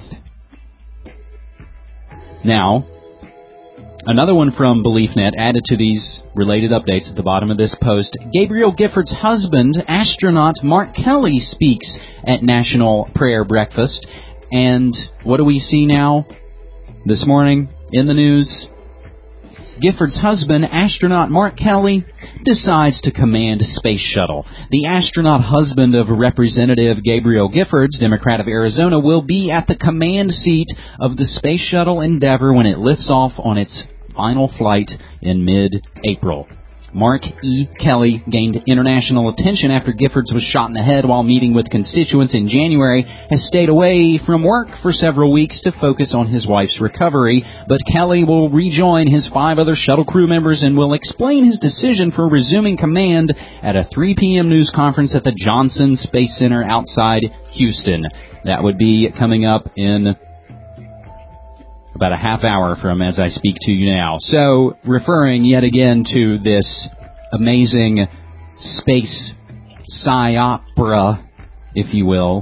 Now, another one from BeliefNet added to these related updates at the bottom of this post. Gabriel Gifford's husband, astronaut Mark Kelly, speaks at National Prayer Breakfast. And what do we see now this morning in the news? Gifford's husband, astronaut Mark Kelly, decides to command Space Shuttle. The astronaut husband of Representative Gabriel Giffords, Democrat of Arizona, will be at the command seat of the Space Shuttle Endeavour when it lifts off on its final flight in mid-April. Mark E. Kelly gained international attention after Giffords was shot in the head while meeting with constituents in January, has stayed away from work for several weeks to focus on his wife's recovery, but Kelly will rejoin his 5 other shuttle crew members and will explain his decision for resuming command at a 3 p.m. news conference at the Johnson Space Center outside Houston. That would be coming up in about a half hour from as I speak to you now. So, referring yet again to this amazing space psy-opera, if you will,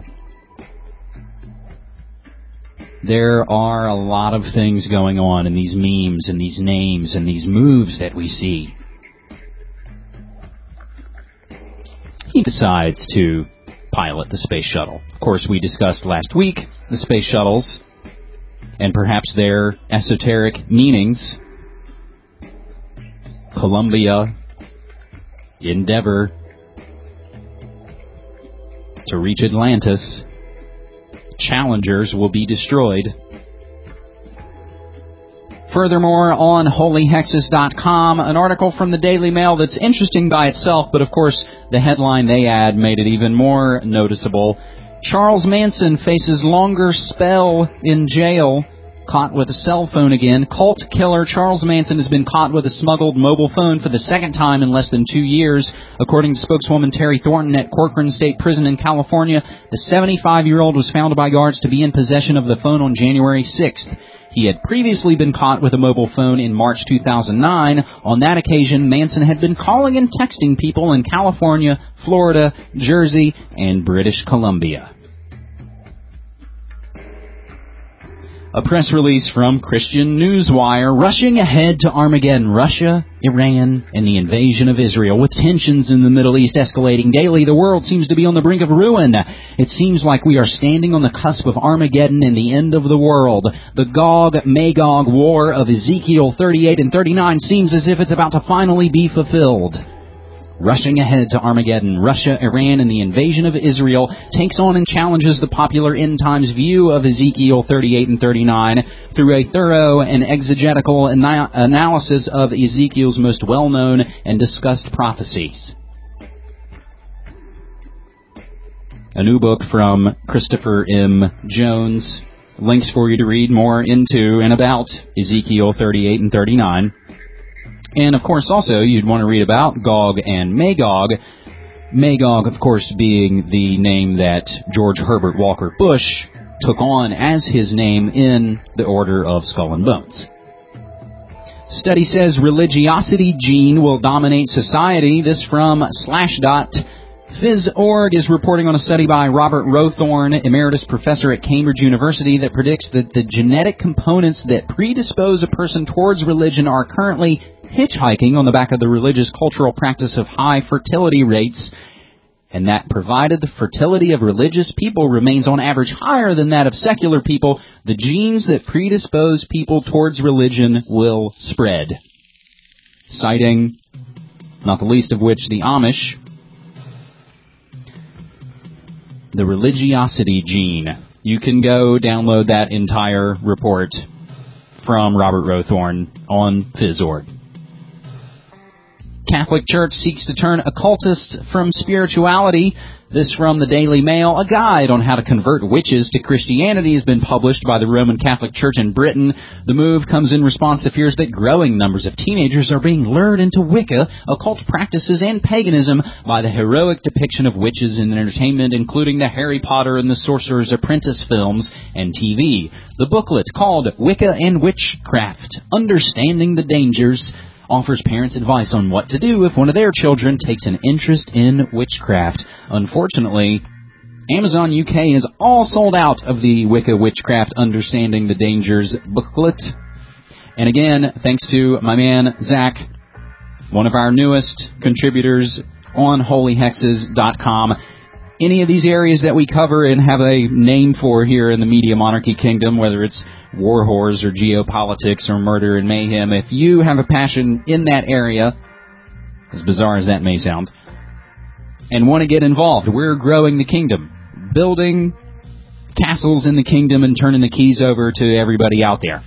there are a lot of things going on in these memes and these names and these moves that we see. He decides to pilot the space shuttle. Of course, we discussed last week the space shuttles and perhaps their esoteric meanings. Columbia, Endeavour, to reach Atlantis, Challengers will be destroyed. Furthermore, on holyhexes.com, an article from the Daily Mail that's interesting by itself, but of course the headline they add made it even more noticeable. Charles Manson faces longer spell in jail, caught with a cell phone again. Cult killer Charles Manson has been caught with a smuggled mobile phone for the second time in less than 2 years. According to spokeswoman Terry Thornton at Corcoran State Prison in California, the 75-year-old was found by guards to be in possession of the phone on January 6th. He had previously been caught with a mobile phone in March 2009. On that occasion, Manson had been calling and texting people in California, Florida, Jersey, and British Columbia. A press release from Christian Newswire, rushing ahead to Armageddon, Russia, Iran, and the invasion of Israel. With tensions in the Middle East escalating daily, the world seems to be on the brink of ruin. It seems like we are standing on the cusp of Armageddon and the end of the world. The Gog-Magog war of Ezekiel 38 and 39 seems as if it's about to finally be fulfilled. Rushing ahead to Armageddon, Russia, Iran, and the invasion of Israel takes on and challenges the popular end times view of Ezekiel 38 and 39 through a thorough and exegetical analysis of Ezekiel's most well-known and discussed prophecies. A new book from Christopher M. Jones. Links for you to read more into and about Ezekiel 38 and 39. And, of course, also, you'd want to read about Gog and Magog. Magog, of course, being the name that George Herbert Walker Bush took on as his name in the Order of Skull and Bones. Study says religiosity gene will dominate society. This from Slashdot. Phys.org is reporting on a study by Robert Rowthorne, emeritus professor at Cambridge University, that predicts that the genetic components that predispose a person towards religion are currently hitchhiking on the back of the religious cultural practice of high fertility rates, and that provided the fertility of religious people remains on average higher than that of secular people, the genes that predispose people towards religion will spread. Citing not the least of which the Amish. The religiosity gene. You can go download that entire report from Robert Rothorn on Phys.org. Catholic Church seeks to turn occultists from spirituality. This from the Daily Mail. A guide on how to convert witches to Christianity has been published by the Roman Catholic Church in Britain. The move comes in response to fears that growing numbers of teenagers are being lured into Wicca, occult practices, and paganism by the heroic depiction of witches in entertainment, including the Harry Potter and the Sorcerer's Apprentice films and TV. The booklet, called Wicca and Witchcraft, Understanding the Dangers, offers parents advice on what to do if one of their children takes an interest in witchcraft. Unfortunately, Amazon UK is all sold out of the Wicca Witchcraft Understanding the Dangers booklet. And again, thanks to my man Zach, one of our newest contributors on holyhexes.com. Any of these areas that we cover and have a name for here in the Media Monarchy Kingdom, whether it's war whores or geopolitics or murder and mayhem, if you have a passion in that area, as bizarre as that may sound, and want to get involved, we're growing the kingdom, building castles in the kingdom and turning the keys over to everybody out there.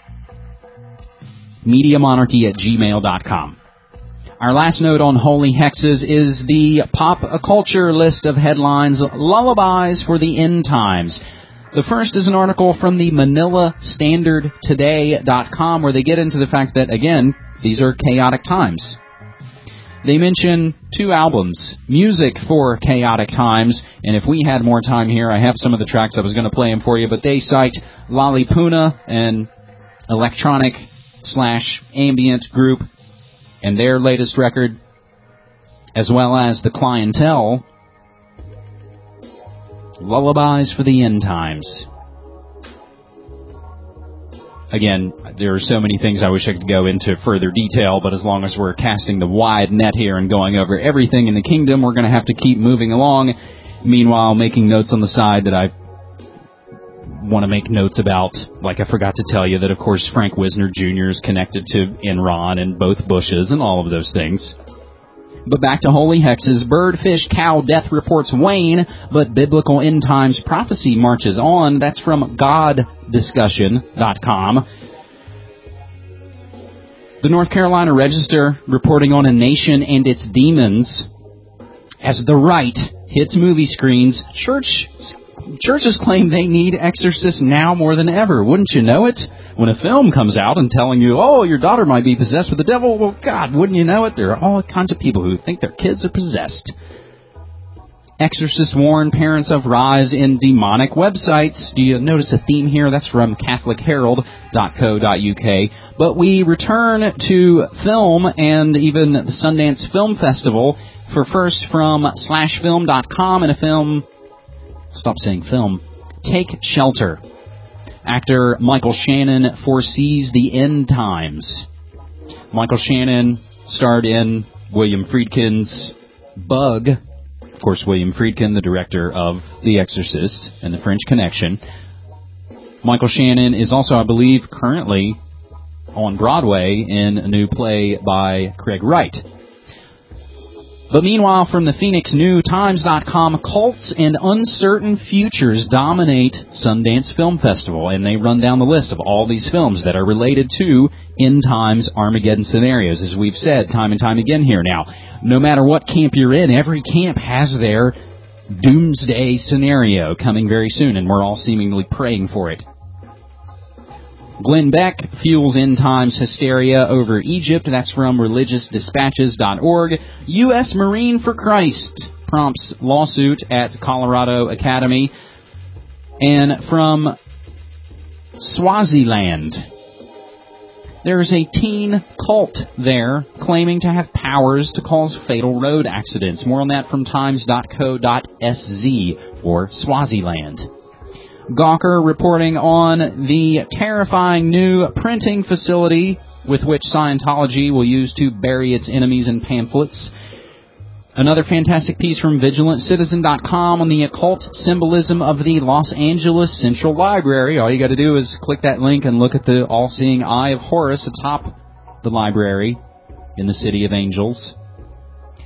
MediaMonarchy@gmail.com. Our last note on Holy Hexes is the pop culture list of headlines, lullabies for the end times. The first is an article from the ManilaStandardToday.com where they get into the fact that, again, these are chaotic times. They mention 2 albums, music for chaotic times, and if we had more time here, I have some of the tracks I was going to play them for you, but they cite Lollipuna, an electronic/ambient group, and their latest record, as well as The Clientele, Lullabies for the End Times. Again, there are so many things I wish I could go into further detail, but as long as we're casting the wide net here and going over everything in the kingdom, we're going to have to keep moving along. Meanwhile, making notes on the side that I want to make notes about. Like I forgot to tell you that, of course, Frank Wisner Jr. is connected to Enron and both Bushes and all of those things. But back to Holy Hexes. Bird, fish, cow, death reports wane, but biblical end times prophecy marches on. That's from GodDiscussion.com. The North Carolina Register reporting on a nation and its demons as the right hits movie screens. Churches claim they need exorcists now more than ever. Wouldn't you know it? When a film comes out and telling you, oh, your daughter might be possessed with the devil, well, God, wouldn't you know it? There are all kinds of people who think their kids are possessed. Exorcists warn parents of rise in demonic websites. Do you notice a theme here? That's from CatholicHerald.co.uk. But we return to film and even the Sundance Film Festival for first from /film.com and a film... Stop saying film. Take Shelter. Actor Michael Shannon foresees the end times. Michael Shannon starred in William Friedkin's Bug. Of course, William Friedkin, the director of The Exorcist and The French Connection. Michael Shannon is also, I believe, currently on Broadway in a new play by Craig Wright. But meanwhile, from the PhoenixNewTimes.com, cults and uncertain futures dominate Sundance Film Festival, and they run down the list of all these films that are related to end times Armageddon scenarios. As we've said time and time again here now, no matter what camp you're in, every camp has their doomsday scenario coming very soon, and we're all seemingly praying for it. Glenn Beck fuels end times hysteria over Egypt. That's from religiousdispatches.org. U.S. Marine for Christ prompts lawsuit at Colorado Academy. And from Swaziland, there's a teen cult there claiming to have powers to cause fatal road accidents. More on that from times.co.sz for Swaziland. Gawker reporting on the terrifying new printing facility with which Scientology will use to bury its enemies in pamphlets. Another fantastic piece from VigilantCitizen.com on the occult symbolism of the Los Angeles Central Library. All you got to do is click that link and look at the all-seeing eye of Horus atop the library in the City of Angels.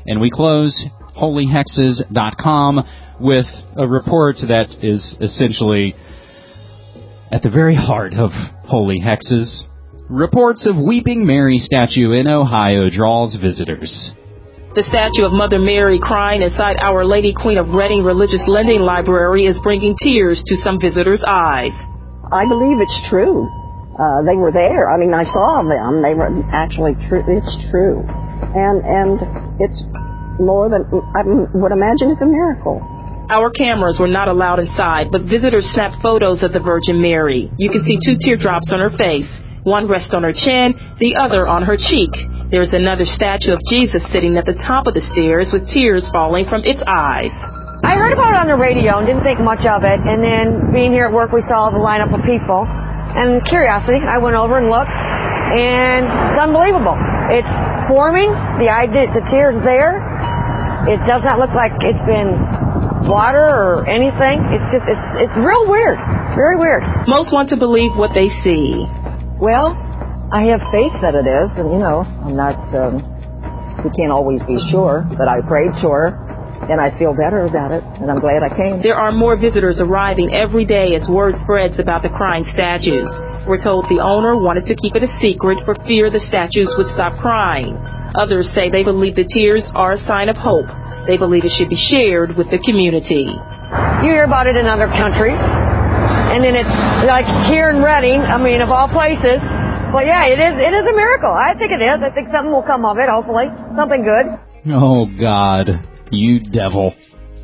And we close holyhexes.com with a report that is essentially at the very heart of Holy Hexes. Reports of Weeping Mary statue in Ohio draws visitors. The statue of Mother Mary crying inside Our Lady Queen of Reading Religious Lending Library is bringing tears to some visitors' eyes. I believe it's true. They were there. I mean, I saw them. They were actually true. It's true. And it's more than, I would imagine it's a miracle. Our cameras were not allowed inside, but visitors snapped photos of the Virgin Mary. You can see 2 teardrops on her face. One rests on her chin, the other on her cheek. There's another statue of Jesus sitting at the top of the stairs with tears falling from its eyes. I heard about it on the radio and didn't think much of it. And then being here at work, we saw the lineup of people. And curiosity, I went over and looked, and it's unbelievable. It's forming. The tear's there. It does not look like it's been water or anything. It's real weird. Very weird. Most want to believe what they see. Well, I have faith that it is, and I'm not, we can't always be sure, but I prayed to her, and I feel better about it, and I'm glad I came. There are more visitors arriving every day as word spreads about the crying statues. We're told the owner wanted to keep it a secret for fear the statues would stop crying. Others say they believe the tears are a sign of hope. They believe it should be shared with the community. You hear about it in other countries, and then it's like here in Reading, of all places. Well, yeah, it is a miracle. I think it is. I think something will come of it, hopefully. Something good. Oh, God, you devil.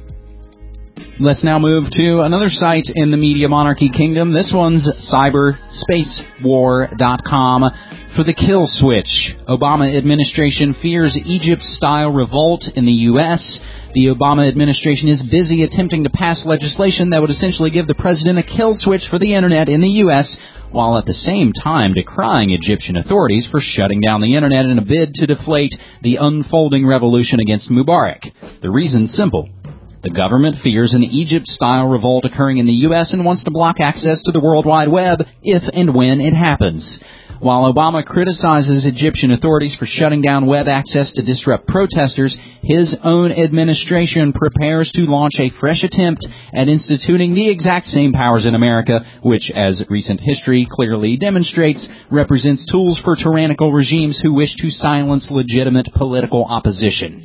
Let's now move to another site in the Media Monarchy Kingdom. This one's cyberspacewar.com. For the kill switch, Obama administration fears Egypt-style revolt in the U.S. The Obama administration is busy attempting to pass legislation that would essentially give the president a kill switch for the Internet in the U.S., while at the same time decrying Egyptian authorities for shutting down the Internet in a bid to deflate the unfolding revolution against Mubarak. The reason's simple. The government fears an Egypt-style revolt occurring in the U.S. and wants to block access to the World Wide Web if and when it happens. While Obama criticizes Egyptian authorities for shutting down web access to disrupt protesters, his own administration prepares to launch a fresh attempt at instituting the exact same powers in America, which, as recent history clearly demonstrates, represents tools for tyrannical regimes who wish to silence legitimate political opposition.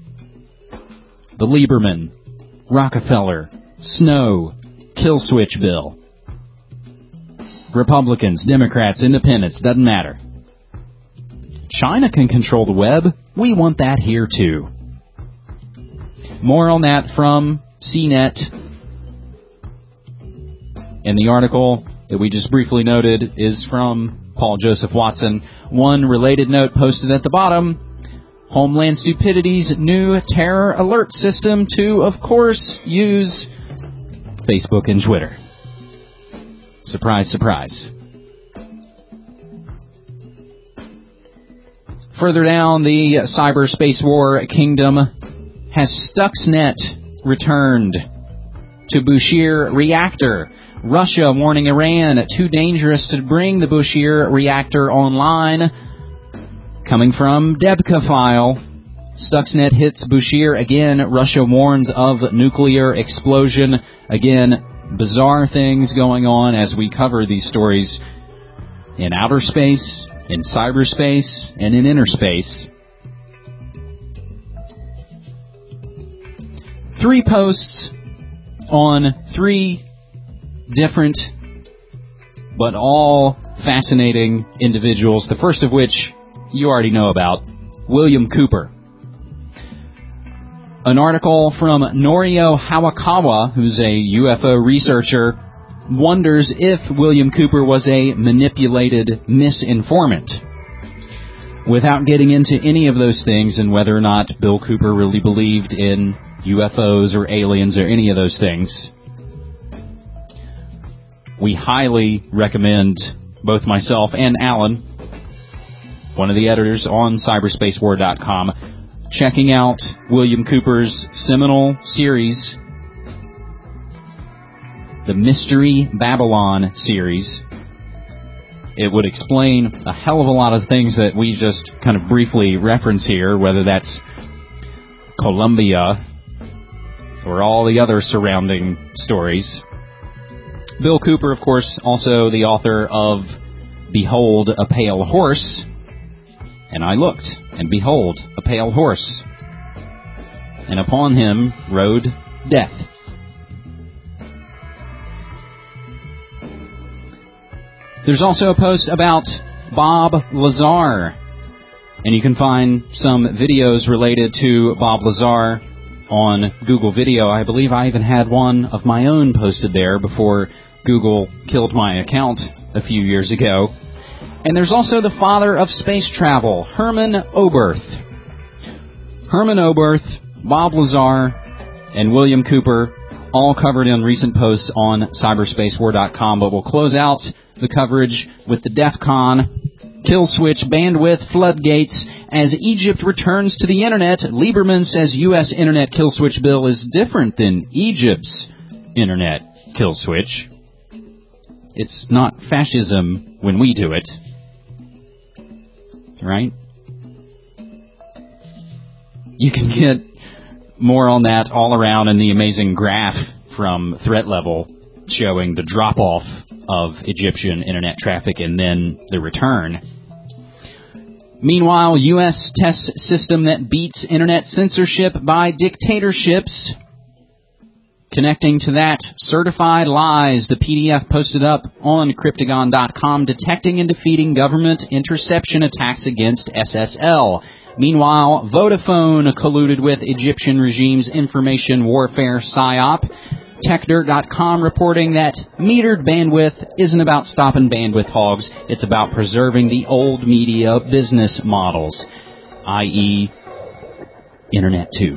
The Lieberman, Rockefeller, Snow, kill switch bill. Republicans, Democrats, Independents, doesn't matter. China can control the web. We want that here, too. More on that from CNET. And the article that we just briefly noted is from Paul Joseph Watson. One related note posted at the bottom. Homeland Stupidity's new terror alert system to, of course, use Facebook and Twitter. Surprise, surprise. Further down, the cyberspace war kingdom has Stuxnet returned to Bushehr reactor. Russia warning Iran too dangerous to bring the Bushehr reactor online. Coming from Debka file, Stuxnet hits Bushehr again. Russia warns of nuclear explosion. Again, bizarre things going on as we cover these stories in outer space, in cyberspace, and in inner space. 3 posts on 3 different but all fascinating individuals, the first of which you already know about, William Cooper. An article from Norio Hawakawa, who's a UFO researcher, wonders if William Cooper was a manipulated misinformant. Without getting into any of those things and whether or not Bill Cooper really believed in UFOs or aliens or any of those things, we highly recommend both myself and Alan, one of the editors on cyberspacewar.com, checking out William Cooper's seminal series, the Mystery Babylon series. It would explain a hell of a lot of things that we just kind of briefly reference here, whether that's Colombia, or all the other surrounding stories. Bill Cooper, of course, also the author of Behold a Pale Horse. And I looked, and behold, a pale horse. And upon him rode death. There's also a post about Bob Lazar. And you can find some videos related to Bob Lazar on Google Video. I believe I even had one of my own posted there before Google killed my account a few years ago. And there's also the father of space travel, Herman Oberth. Herman Oberth, Bob Lazar, and William Cooper, all covered in recent posts on cyberspacewar.com. But we'll close out the coverage with the DEF CON kill switch bandwidth floodgates as Egypt returns to the Internet. Lieberman says U.S. Internet kill switch bill is different than Egypt's Internet kill switch. It's not fascism when we do it. Right? You can get more on that all around in the amazing graph from Threat Level showing the drop-off of Egyptian internet traffic and then the return. Meanwhile, U.S. test system that beats internet censorship by dictatorships. Connecting to that, Certified Lies, the PDF posted up on Cryptagon.com, detecting and defeating government interception attacks against SSL. Meanwhile, Vodafone colluded with Egyptian regime's information warfare PSYOP. TechDirt.com reporting that metered bandwidth isn't about stopping bandwidth hogs, it's about preserving the old media business models, i.e. Internet 2.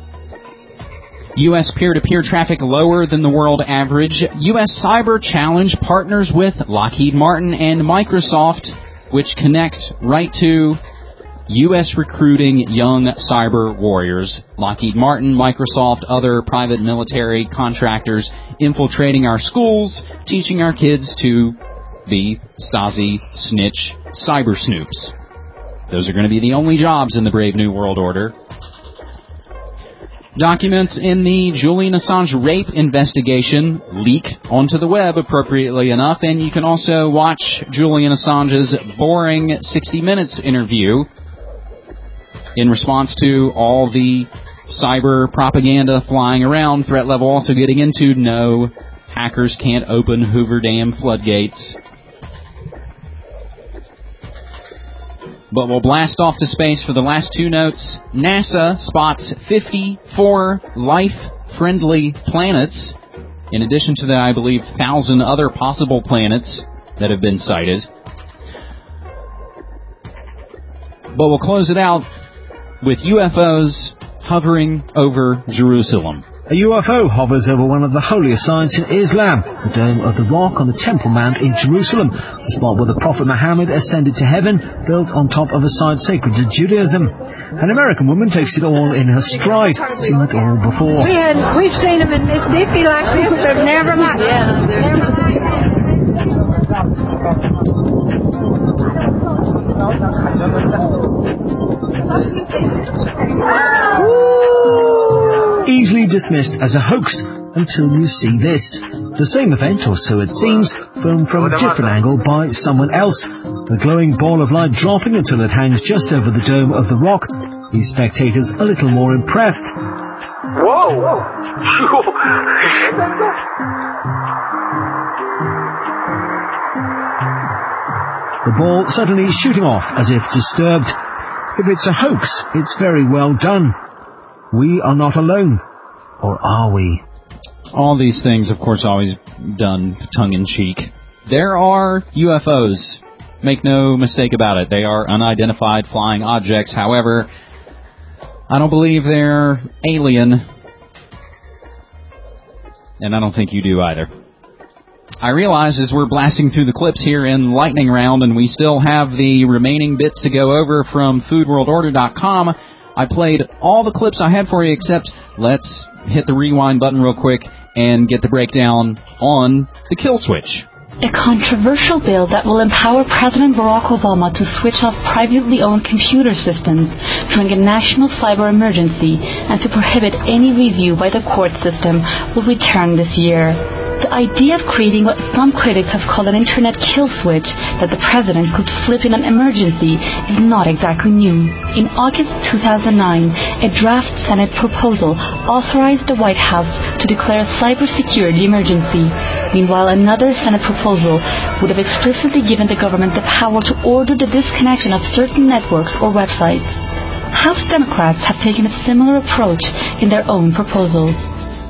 U.S. peer-to-peer traffic lower than the world average. U.S. Cyber Challenge partners with Lockheed Martin and Microsoft, which connects right to U.S. recruiting young cyber warriors. Lockheed Martin, Microsoft, other private military contractors infiltrating our schools, teaching our kids to be Stasi, snitch, cyber snoops. Those are going to be the only jobs in the Brave New World Order. Documents in the Julian Assange rape investigation leak onto the web, appropriately enough, and you can also watch Julian Assange's boring 60 Minutes interview in response to all the cyber propaganda flying around. Threat Level also getting into no, hackers can't open Hoover Dam floodgates. But we'll blast off to space for the last two notes. NASA spots 54 life-friendly planets, in addition to the, I believe, 1,000 other possible planets that have been sighted. But we'll close it out with UFOs hovering over Jerusalem. A UFO hovers over one of the holiest sites in Islam, the Dome of the Rock on the Temple Mount in Jerusalem, the spot where the Prophet Muhammad ascended to heaven, built on top of a site sacred to Judaism. An American woman takes it all in her stride, seen it all before. We've seen them in Mississippi like this, but never mind. Easily dismissed as a hoax until you see this. The same event, or so it seems, filmed from a different angle by someone else. The glowing ball of light dropping until it hangs just over the Dome of the Rock. These spectators a little more impressed. Whoa! The ball suddenly shooting off as if disturbed. If it's a hoax, it's very well done. We are not alone. Or are we? All these things, of course, always done tongue-in-cheek. There are UFOs. Make no mistake about it. They are unidentified flying objects. However, I don't believe they're alien. And I don't think you do either. I realize as we're blasting through the clips here in Lightning Round, and we still have the remaining bits to go over from FoodWorldOrder.com, I played all the clips I had for you, except let's hit the rewind button real quick and get the breakdown on the kill switch. A controversial bill that will empower President Barack Obama to switch off privately owned computer systems during a national cyber emergency and to prohibit any review by the court system will return this year. The idea of creating what some critics have called an internet kill switch that the president could flip in an emergency is not exactly new. In August 2009, a draft Senate proposal authorized the White House to declare a cybersecurity emergency. Meanwhile, another Senate proposal would have explicitly given the government the power to order the disconnection of certain networks or websites. House Democrats have taken a similar approach in their own proposals.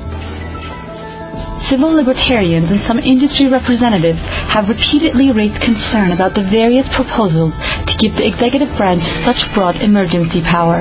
Civil libertarians and some industry representatives have repeatedly raised concern about the various proposals to give the executive branch such broad emergency power.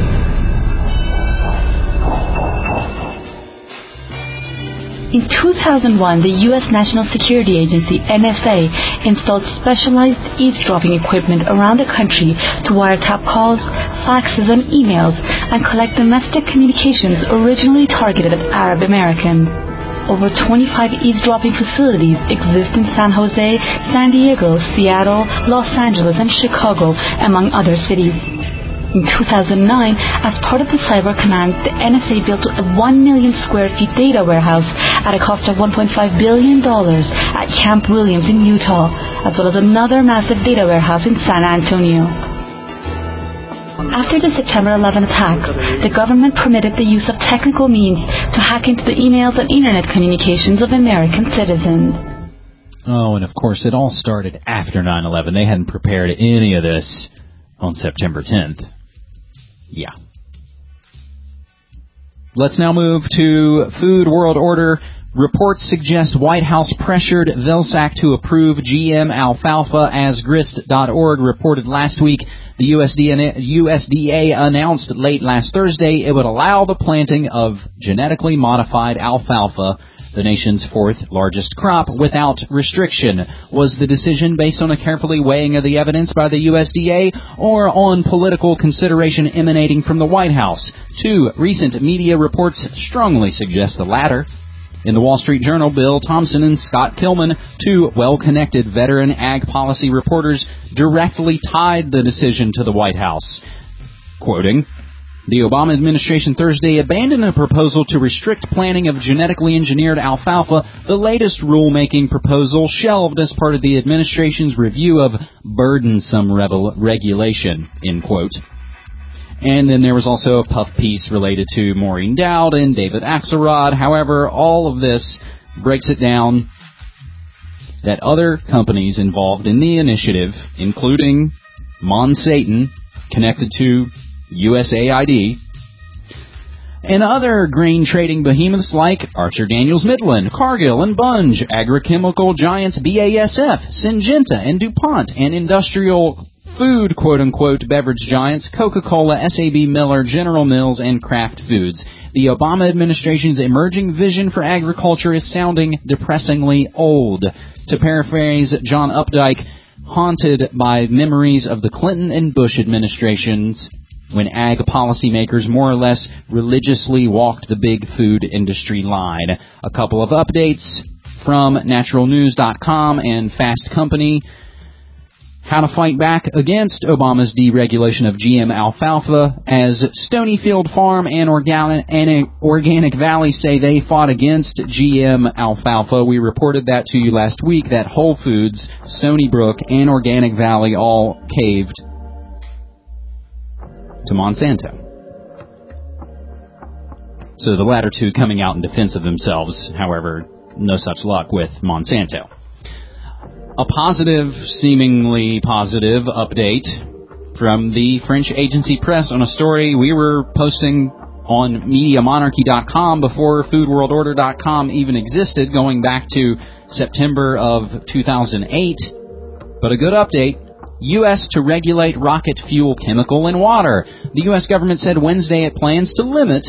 In 2001, the U.S. National Security Agency, NSA, installed specialized eavesdropping equipment around the country to wiretap calls, faxes, and emails and collect domestic communications originally targeted at Arab Americans. Over 25 eavesdropping facilities exist in San Jose, San Diego, Seattle, Los Angeles, and Chicago, among other cities. In 2009, as part of the Cyber Command, the NSA built a 1 million square feet data warehouse at a cost of $1.5 billion at Camp Williams in Utah, as well as another massive data warehouse in San Antonio. After the September 11 attack, the government permitted the use of technical means to hack into the emails and internet communications of American citizens. Oh, and of course, it all started after 9/11. They hadn't prepared any of this on September 10th. Yeah. Let's now move to Food World Order. Reports suggest White House pressured Vilsack to approve GM alfalfa. As Grist.org reported last week, the USDA announced late last Thursday it would allow the planting of genetically modified alfalfa, the nation's fourth largest crop, without restriction. Was the decision based on a carefully weighing of the evidence by the USDA or on political consideration emanating from the White House? Two recent media reports strongly suggest the latter. In the Wall Street Journal, Bill Thompson and Scott Tillman, two well-connected veteran ag policy reporters, directly tied the decision to the White House. Quoting, the Obama administration Thursday abandoned a proposal to restrict planting of genetically engineered alfalfa, the latest rulemaking proposal shelved as part of the administration's review of burdensome regulation, end quote. And then there was also a puff piece related to Maureen Dowd and David Axelrod. However, all of this breaks it down that other companies involved in the initiative, including Monsanto, connected to USAID, and other grain trading behemoths like Archer Daniels Midland, Cargill, and Bunge, agrochemical giants BASF, Syngenta, and DuPont, and industrial food, quote-unquote, beverage giants Coca-Cola, SAB Miller, General Mills, and Kraft Foods. The Obama administration's emerging vision for agriculture is sounding depressingly old. To paraphrase John Updike, haunted by memories of the Clinton and Bush administrations when ag policymakers more or less religiously walked the big food industry line. A couple of updates from naturalnews.com and Fast Company. How to fight back against Obama's deregulation of GM alfalfa, as Stonyfield Farm and Organic Valley say they fought against GM alfalfa. We reported that to you last week, that Whole Foods, Stony Brook, and Organic Valley all caved to Monsanto. So the latter two coming out in defense of themselves, however, no such luck with Monsanto. A positive, seemingly positive update from the French agency press on a story we were posting on MediaMonarchy.com before FoodWorldOrder.com even existed, going back to September of 2008. But a good update. U.S. to regulate rocket fuel chemical in water. The U.S. government said Wednesday it plans to limit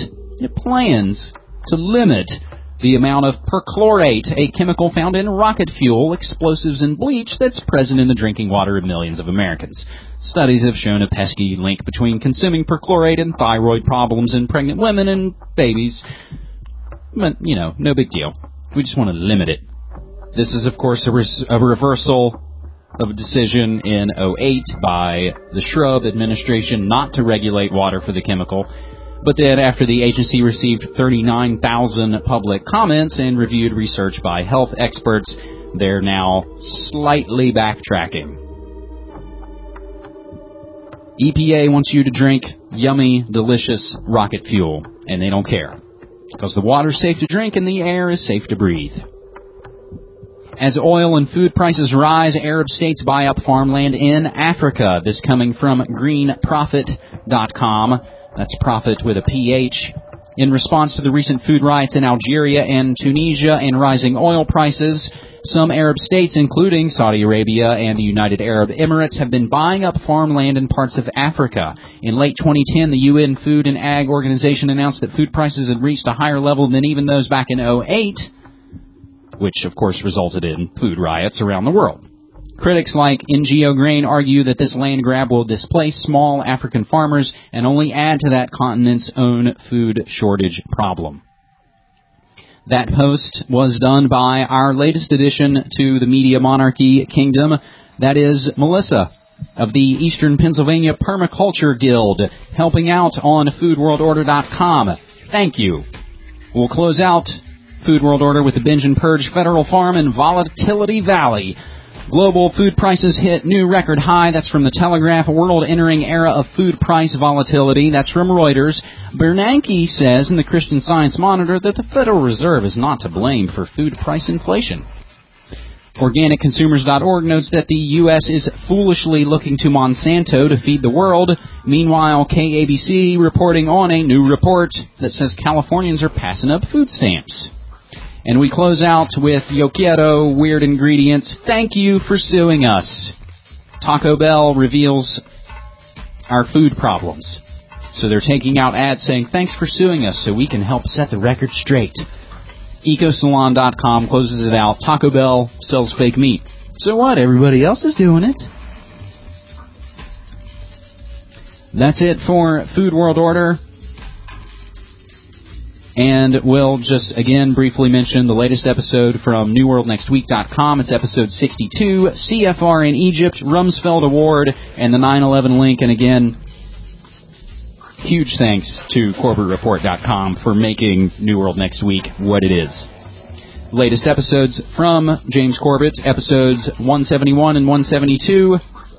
the amount of perchlorate, a chemical found in rocket fuel, explosives, and bleach that's present in the drinking water of millions of Americans. Studies have shown a pesky link between consuming perchlorate and thyroid problems in pregnant women and babies. But, no big deal. We just want to limit it. This is, of course, a reversal of a decision in 2008 by the Shrub administration not to regulate water for the chemical. But then after the agency received 39,000 public comments and reviewed research by health experts, they're now slightly backtracking. EPA wants you to drink yummy, delicious rocket fuel, and they don't care, because the water's safe to drink and the air is safe to breathe. As oil and food prices rise, Arab states buy up farmland in Africa. This coming from greenprofit.com. That's profit with a PH. In response to the recent food riots in Algeria and Tunisia and rising oil prices, some Arab states, including Saudi Arabia and the United Arab Emirates, have been buying up farmland in parts of Africa. In late 2010, the UN Food and Ag Organization announced that food prices had reached a higher level than even those back in 2008, which, of course, resulted in food riots around the world. Critics like NGO Grain argue that this land grab will displace small African farmers and only add to that continent's own food shortage problem. That post was done by our latest addition to the Media Monarchy Kingdom. That is Melissa of the Eastern Pennsylvania Permaculture Guild, helping out on foodworldorder.com. Thank you. We'll close out Food World Order with the Binge and Purge Federal Farm in Volatility Valley. Global food prices hit new record high. That's from the Telegraph. World entering era of food price volatility. That's from Reuters. Bernanke says in the Christian Science Monitor that the Federal Reserve is not to blame for food price inflation. OrganicConsumers.org notes that the U.S. is foolishly looking to Monsanto to feed the world. Meanwhile, KABC reporting on a new report that says Californians are passing up food stamps. And we close out with Yo Quiero, Weird Ingredients. Thank you for suing us. Taco Bell reveals our food problems. So they're taking out ads saying, thanks for suing us so we can help set the record straight. EcoSalon.com closes it out. Taco Bell sells fake meat. So what? Everybody else is doing it. That's it for Food World Order. And we'll just, again, briefly mention the latest episode from NewWorldNextWeek.com. It's episode 62, CFR in Egypt, Rumsfeld Award, and the 9/11 link. And again, huge thanks to CorbettReport.com for making New World Next Week what it is. Latest episodes from James Corbett, episodes 171 and 172.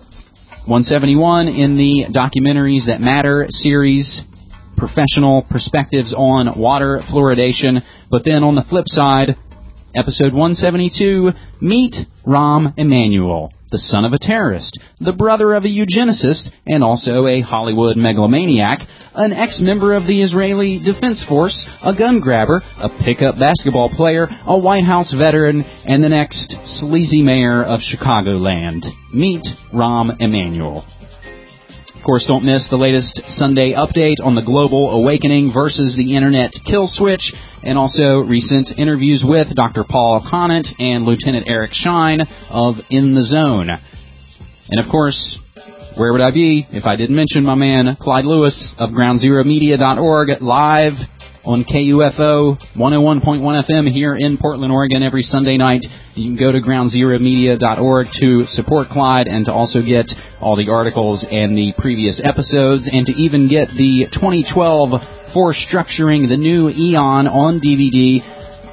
171 in the Documentaries That Matter series, professional perspectives on water fluoridation. But then on the flip side, episode 172, meet Rahm Emanuel, the son of a terrorist, the brother of a eugenicist, and also a Hollywood megalomaniac, an ex-member of the Israeli Defense Force, a gun grabber, a pickup basketball player, a White House veteran, and the next sleazy mayor of Chicagoland. Meet Rahm Emanuel. Of course, don't miss the latest Sunday update on the global awakening versus the internet kill switch, and also recent interviews with Dr. Paul Conant and Lieutenant Eric Shine of In the Zone. And of course, where would I be if I didn't mention my man Clyde Lewis of GroundZeroMedia.org, live on KUFO 101.1 FM here in Portland, Oregon every Sunday night. You can go to GroundZeroMedia.org to support Clyde and to also get all the articles and the previous episodes, and to even get the 2012 For Structuring the New Eon on DVD.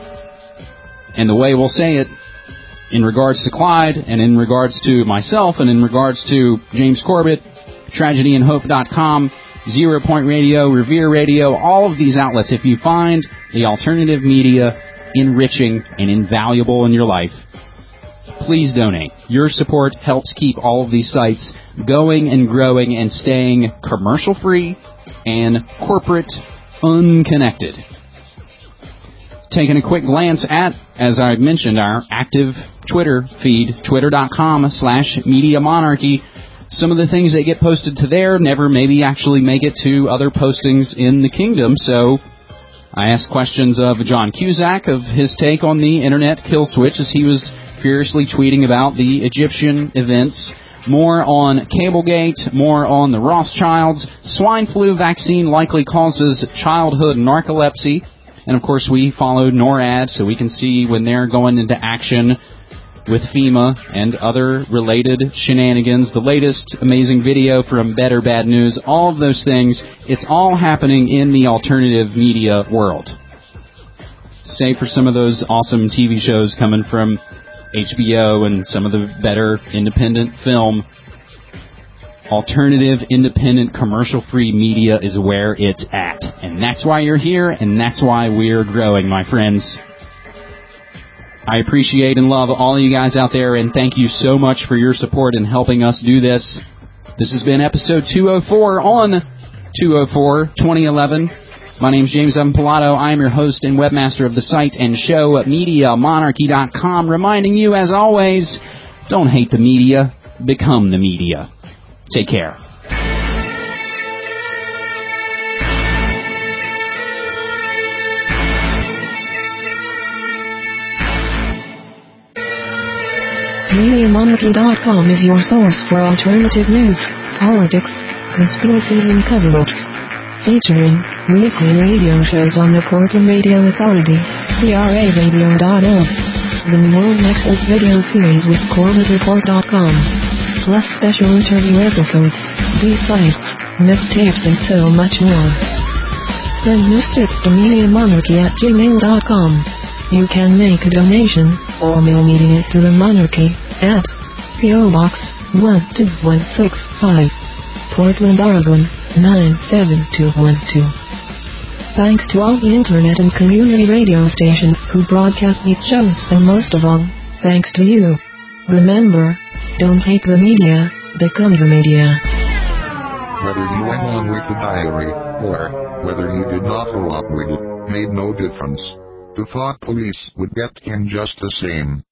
And the way we'll say it, in regards to Clyde, and in regards to myself, and in regards to James Corbett, TragedyandHope.com, 0 Point Radio, Revere Radio, all of these outlets, if you find the alternative media enriching and invaluable in your life, please donate. Your support helps keep all of these sites going and growing and staying commercial-free and corporate unconnected. Taking a quick glance at, as I mentioned, our active Twitter feed, twitter.com/Media Monarchy. Some of the things that get posted to there never maybe actually make it to other postings in the kingdom, so I asked questions of John Cusack of his take on the internet kill switch as he was furiously tweeting about the Egyptian events. More on Cablegate, more on the Rothschilds, swine flu vaccine likely causes childhood narcolepsy, And, of course, we follow NORAD so we can see when they're going into action with FEMA and other related shenanigans. The latest amazing video from Better Bad News, all of those things, it's all happening in the alternative media world. Save for some of those awesome TV shows coming from HBO and some of the better independent film. Alternative, independent, commercial-free media is where it's at. And that's why you're here, and that's why we're growing, my friends. I appreciate and love all of you guys out there, and thank you so much for your support in helping us do this. This has been episode 204 on 204-2011. My name's James Evan Pilato. I am your host and webmaster of the site and show at MediaMonarchy.com, reminding you, as always, don't hate the media, become the media. Take care. MediaMonarchy.com is your source for alternative news, politics, conspiracies and cover-ups. Featuring weekly radio shows on the Portland Radio Authority, PRAradio.org, the World Excellent video series with CorbettReport.com, plus special interview episodes, B-sides, mixtapes and so much more. Send newstips to MediaMonarchy@gmail.com. You can make a donation, or mail media to the Monarchy, at P.O. Box 12165, Portland, Oregon, 97212. Thanks to all the internet and community radio stations who broadcast these shows, and most of all, thanks to you. Remember, don't hate the media, become the media. Whether you went on with the diary, or whether you did not go up with it, made no difference. The thought police would get in just the same.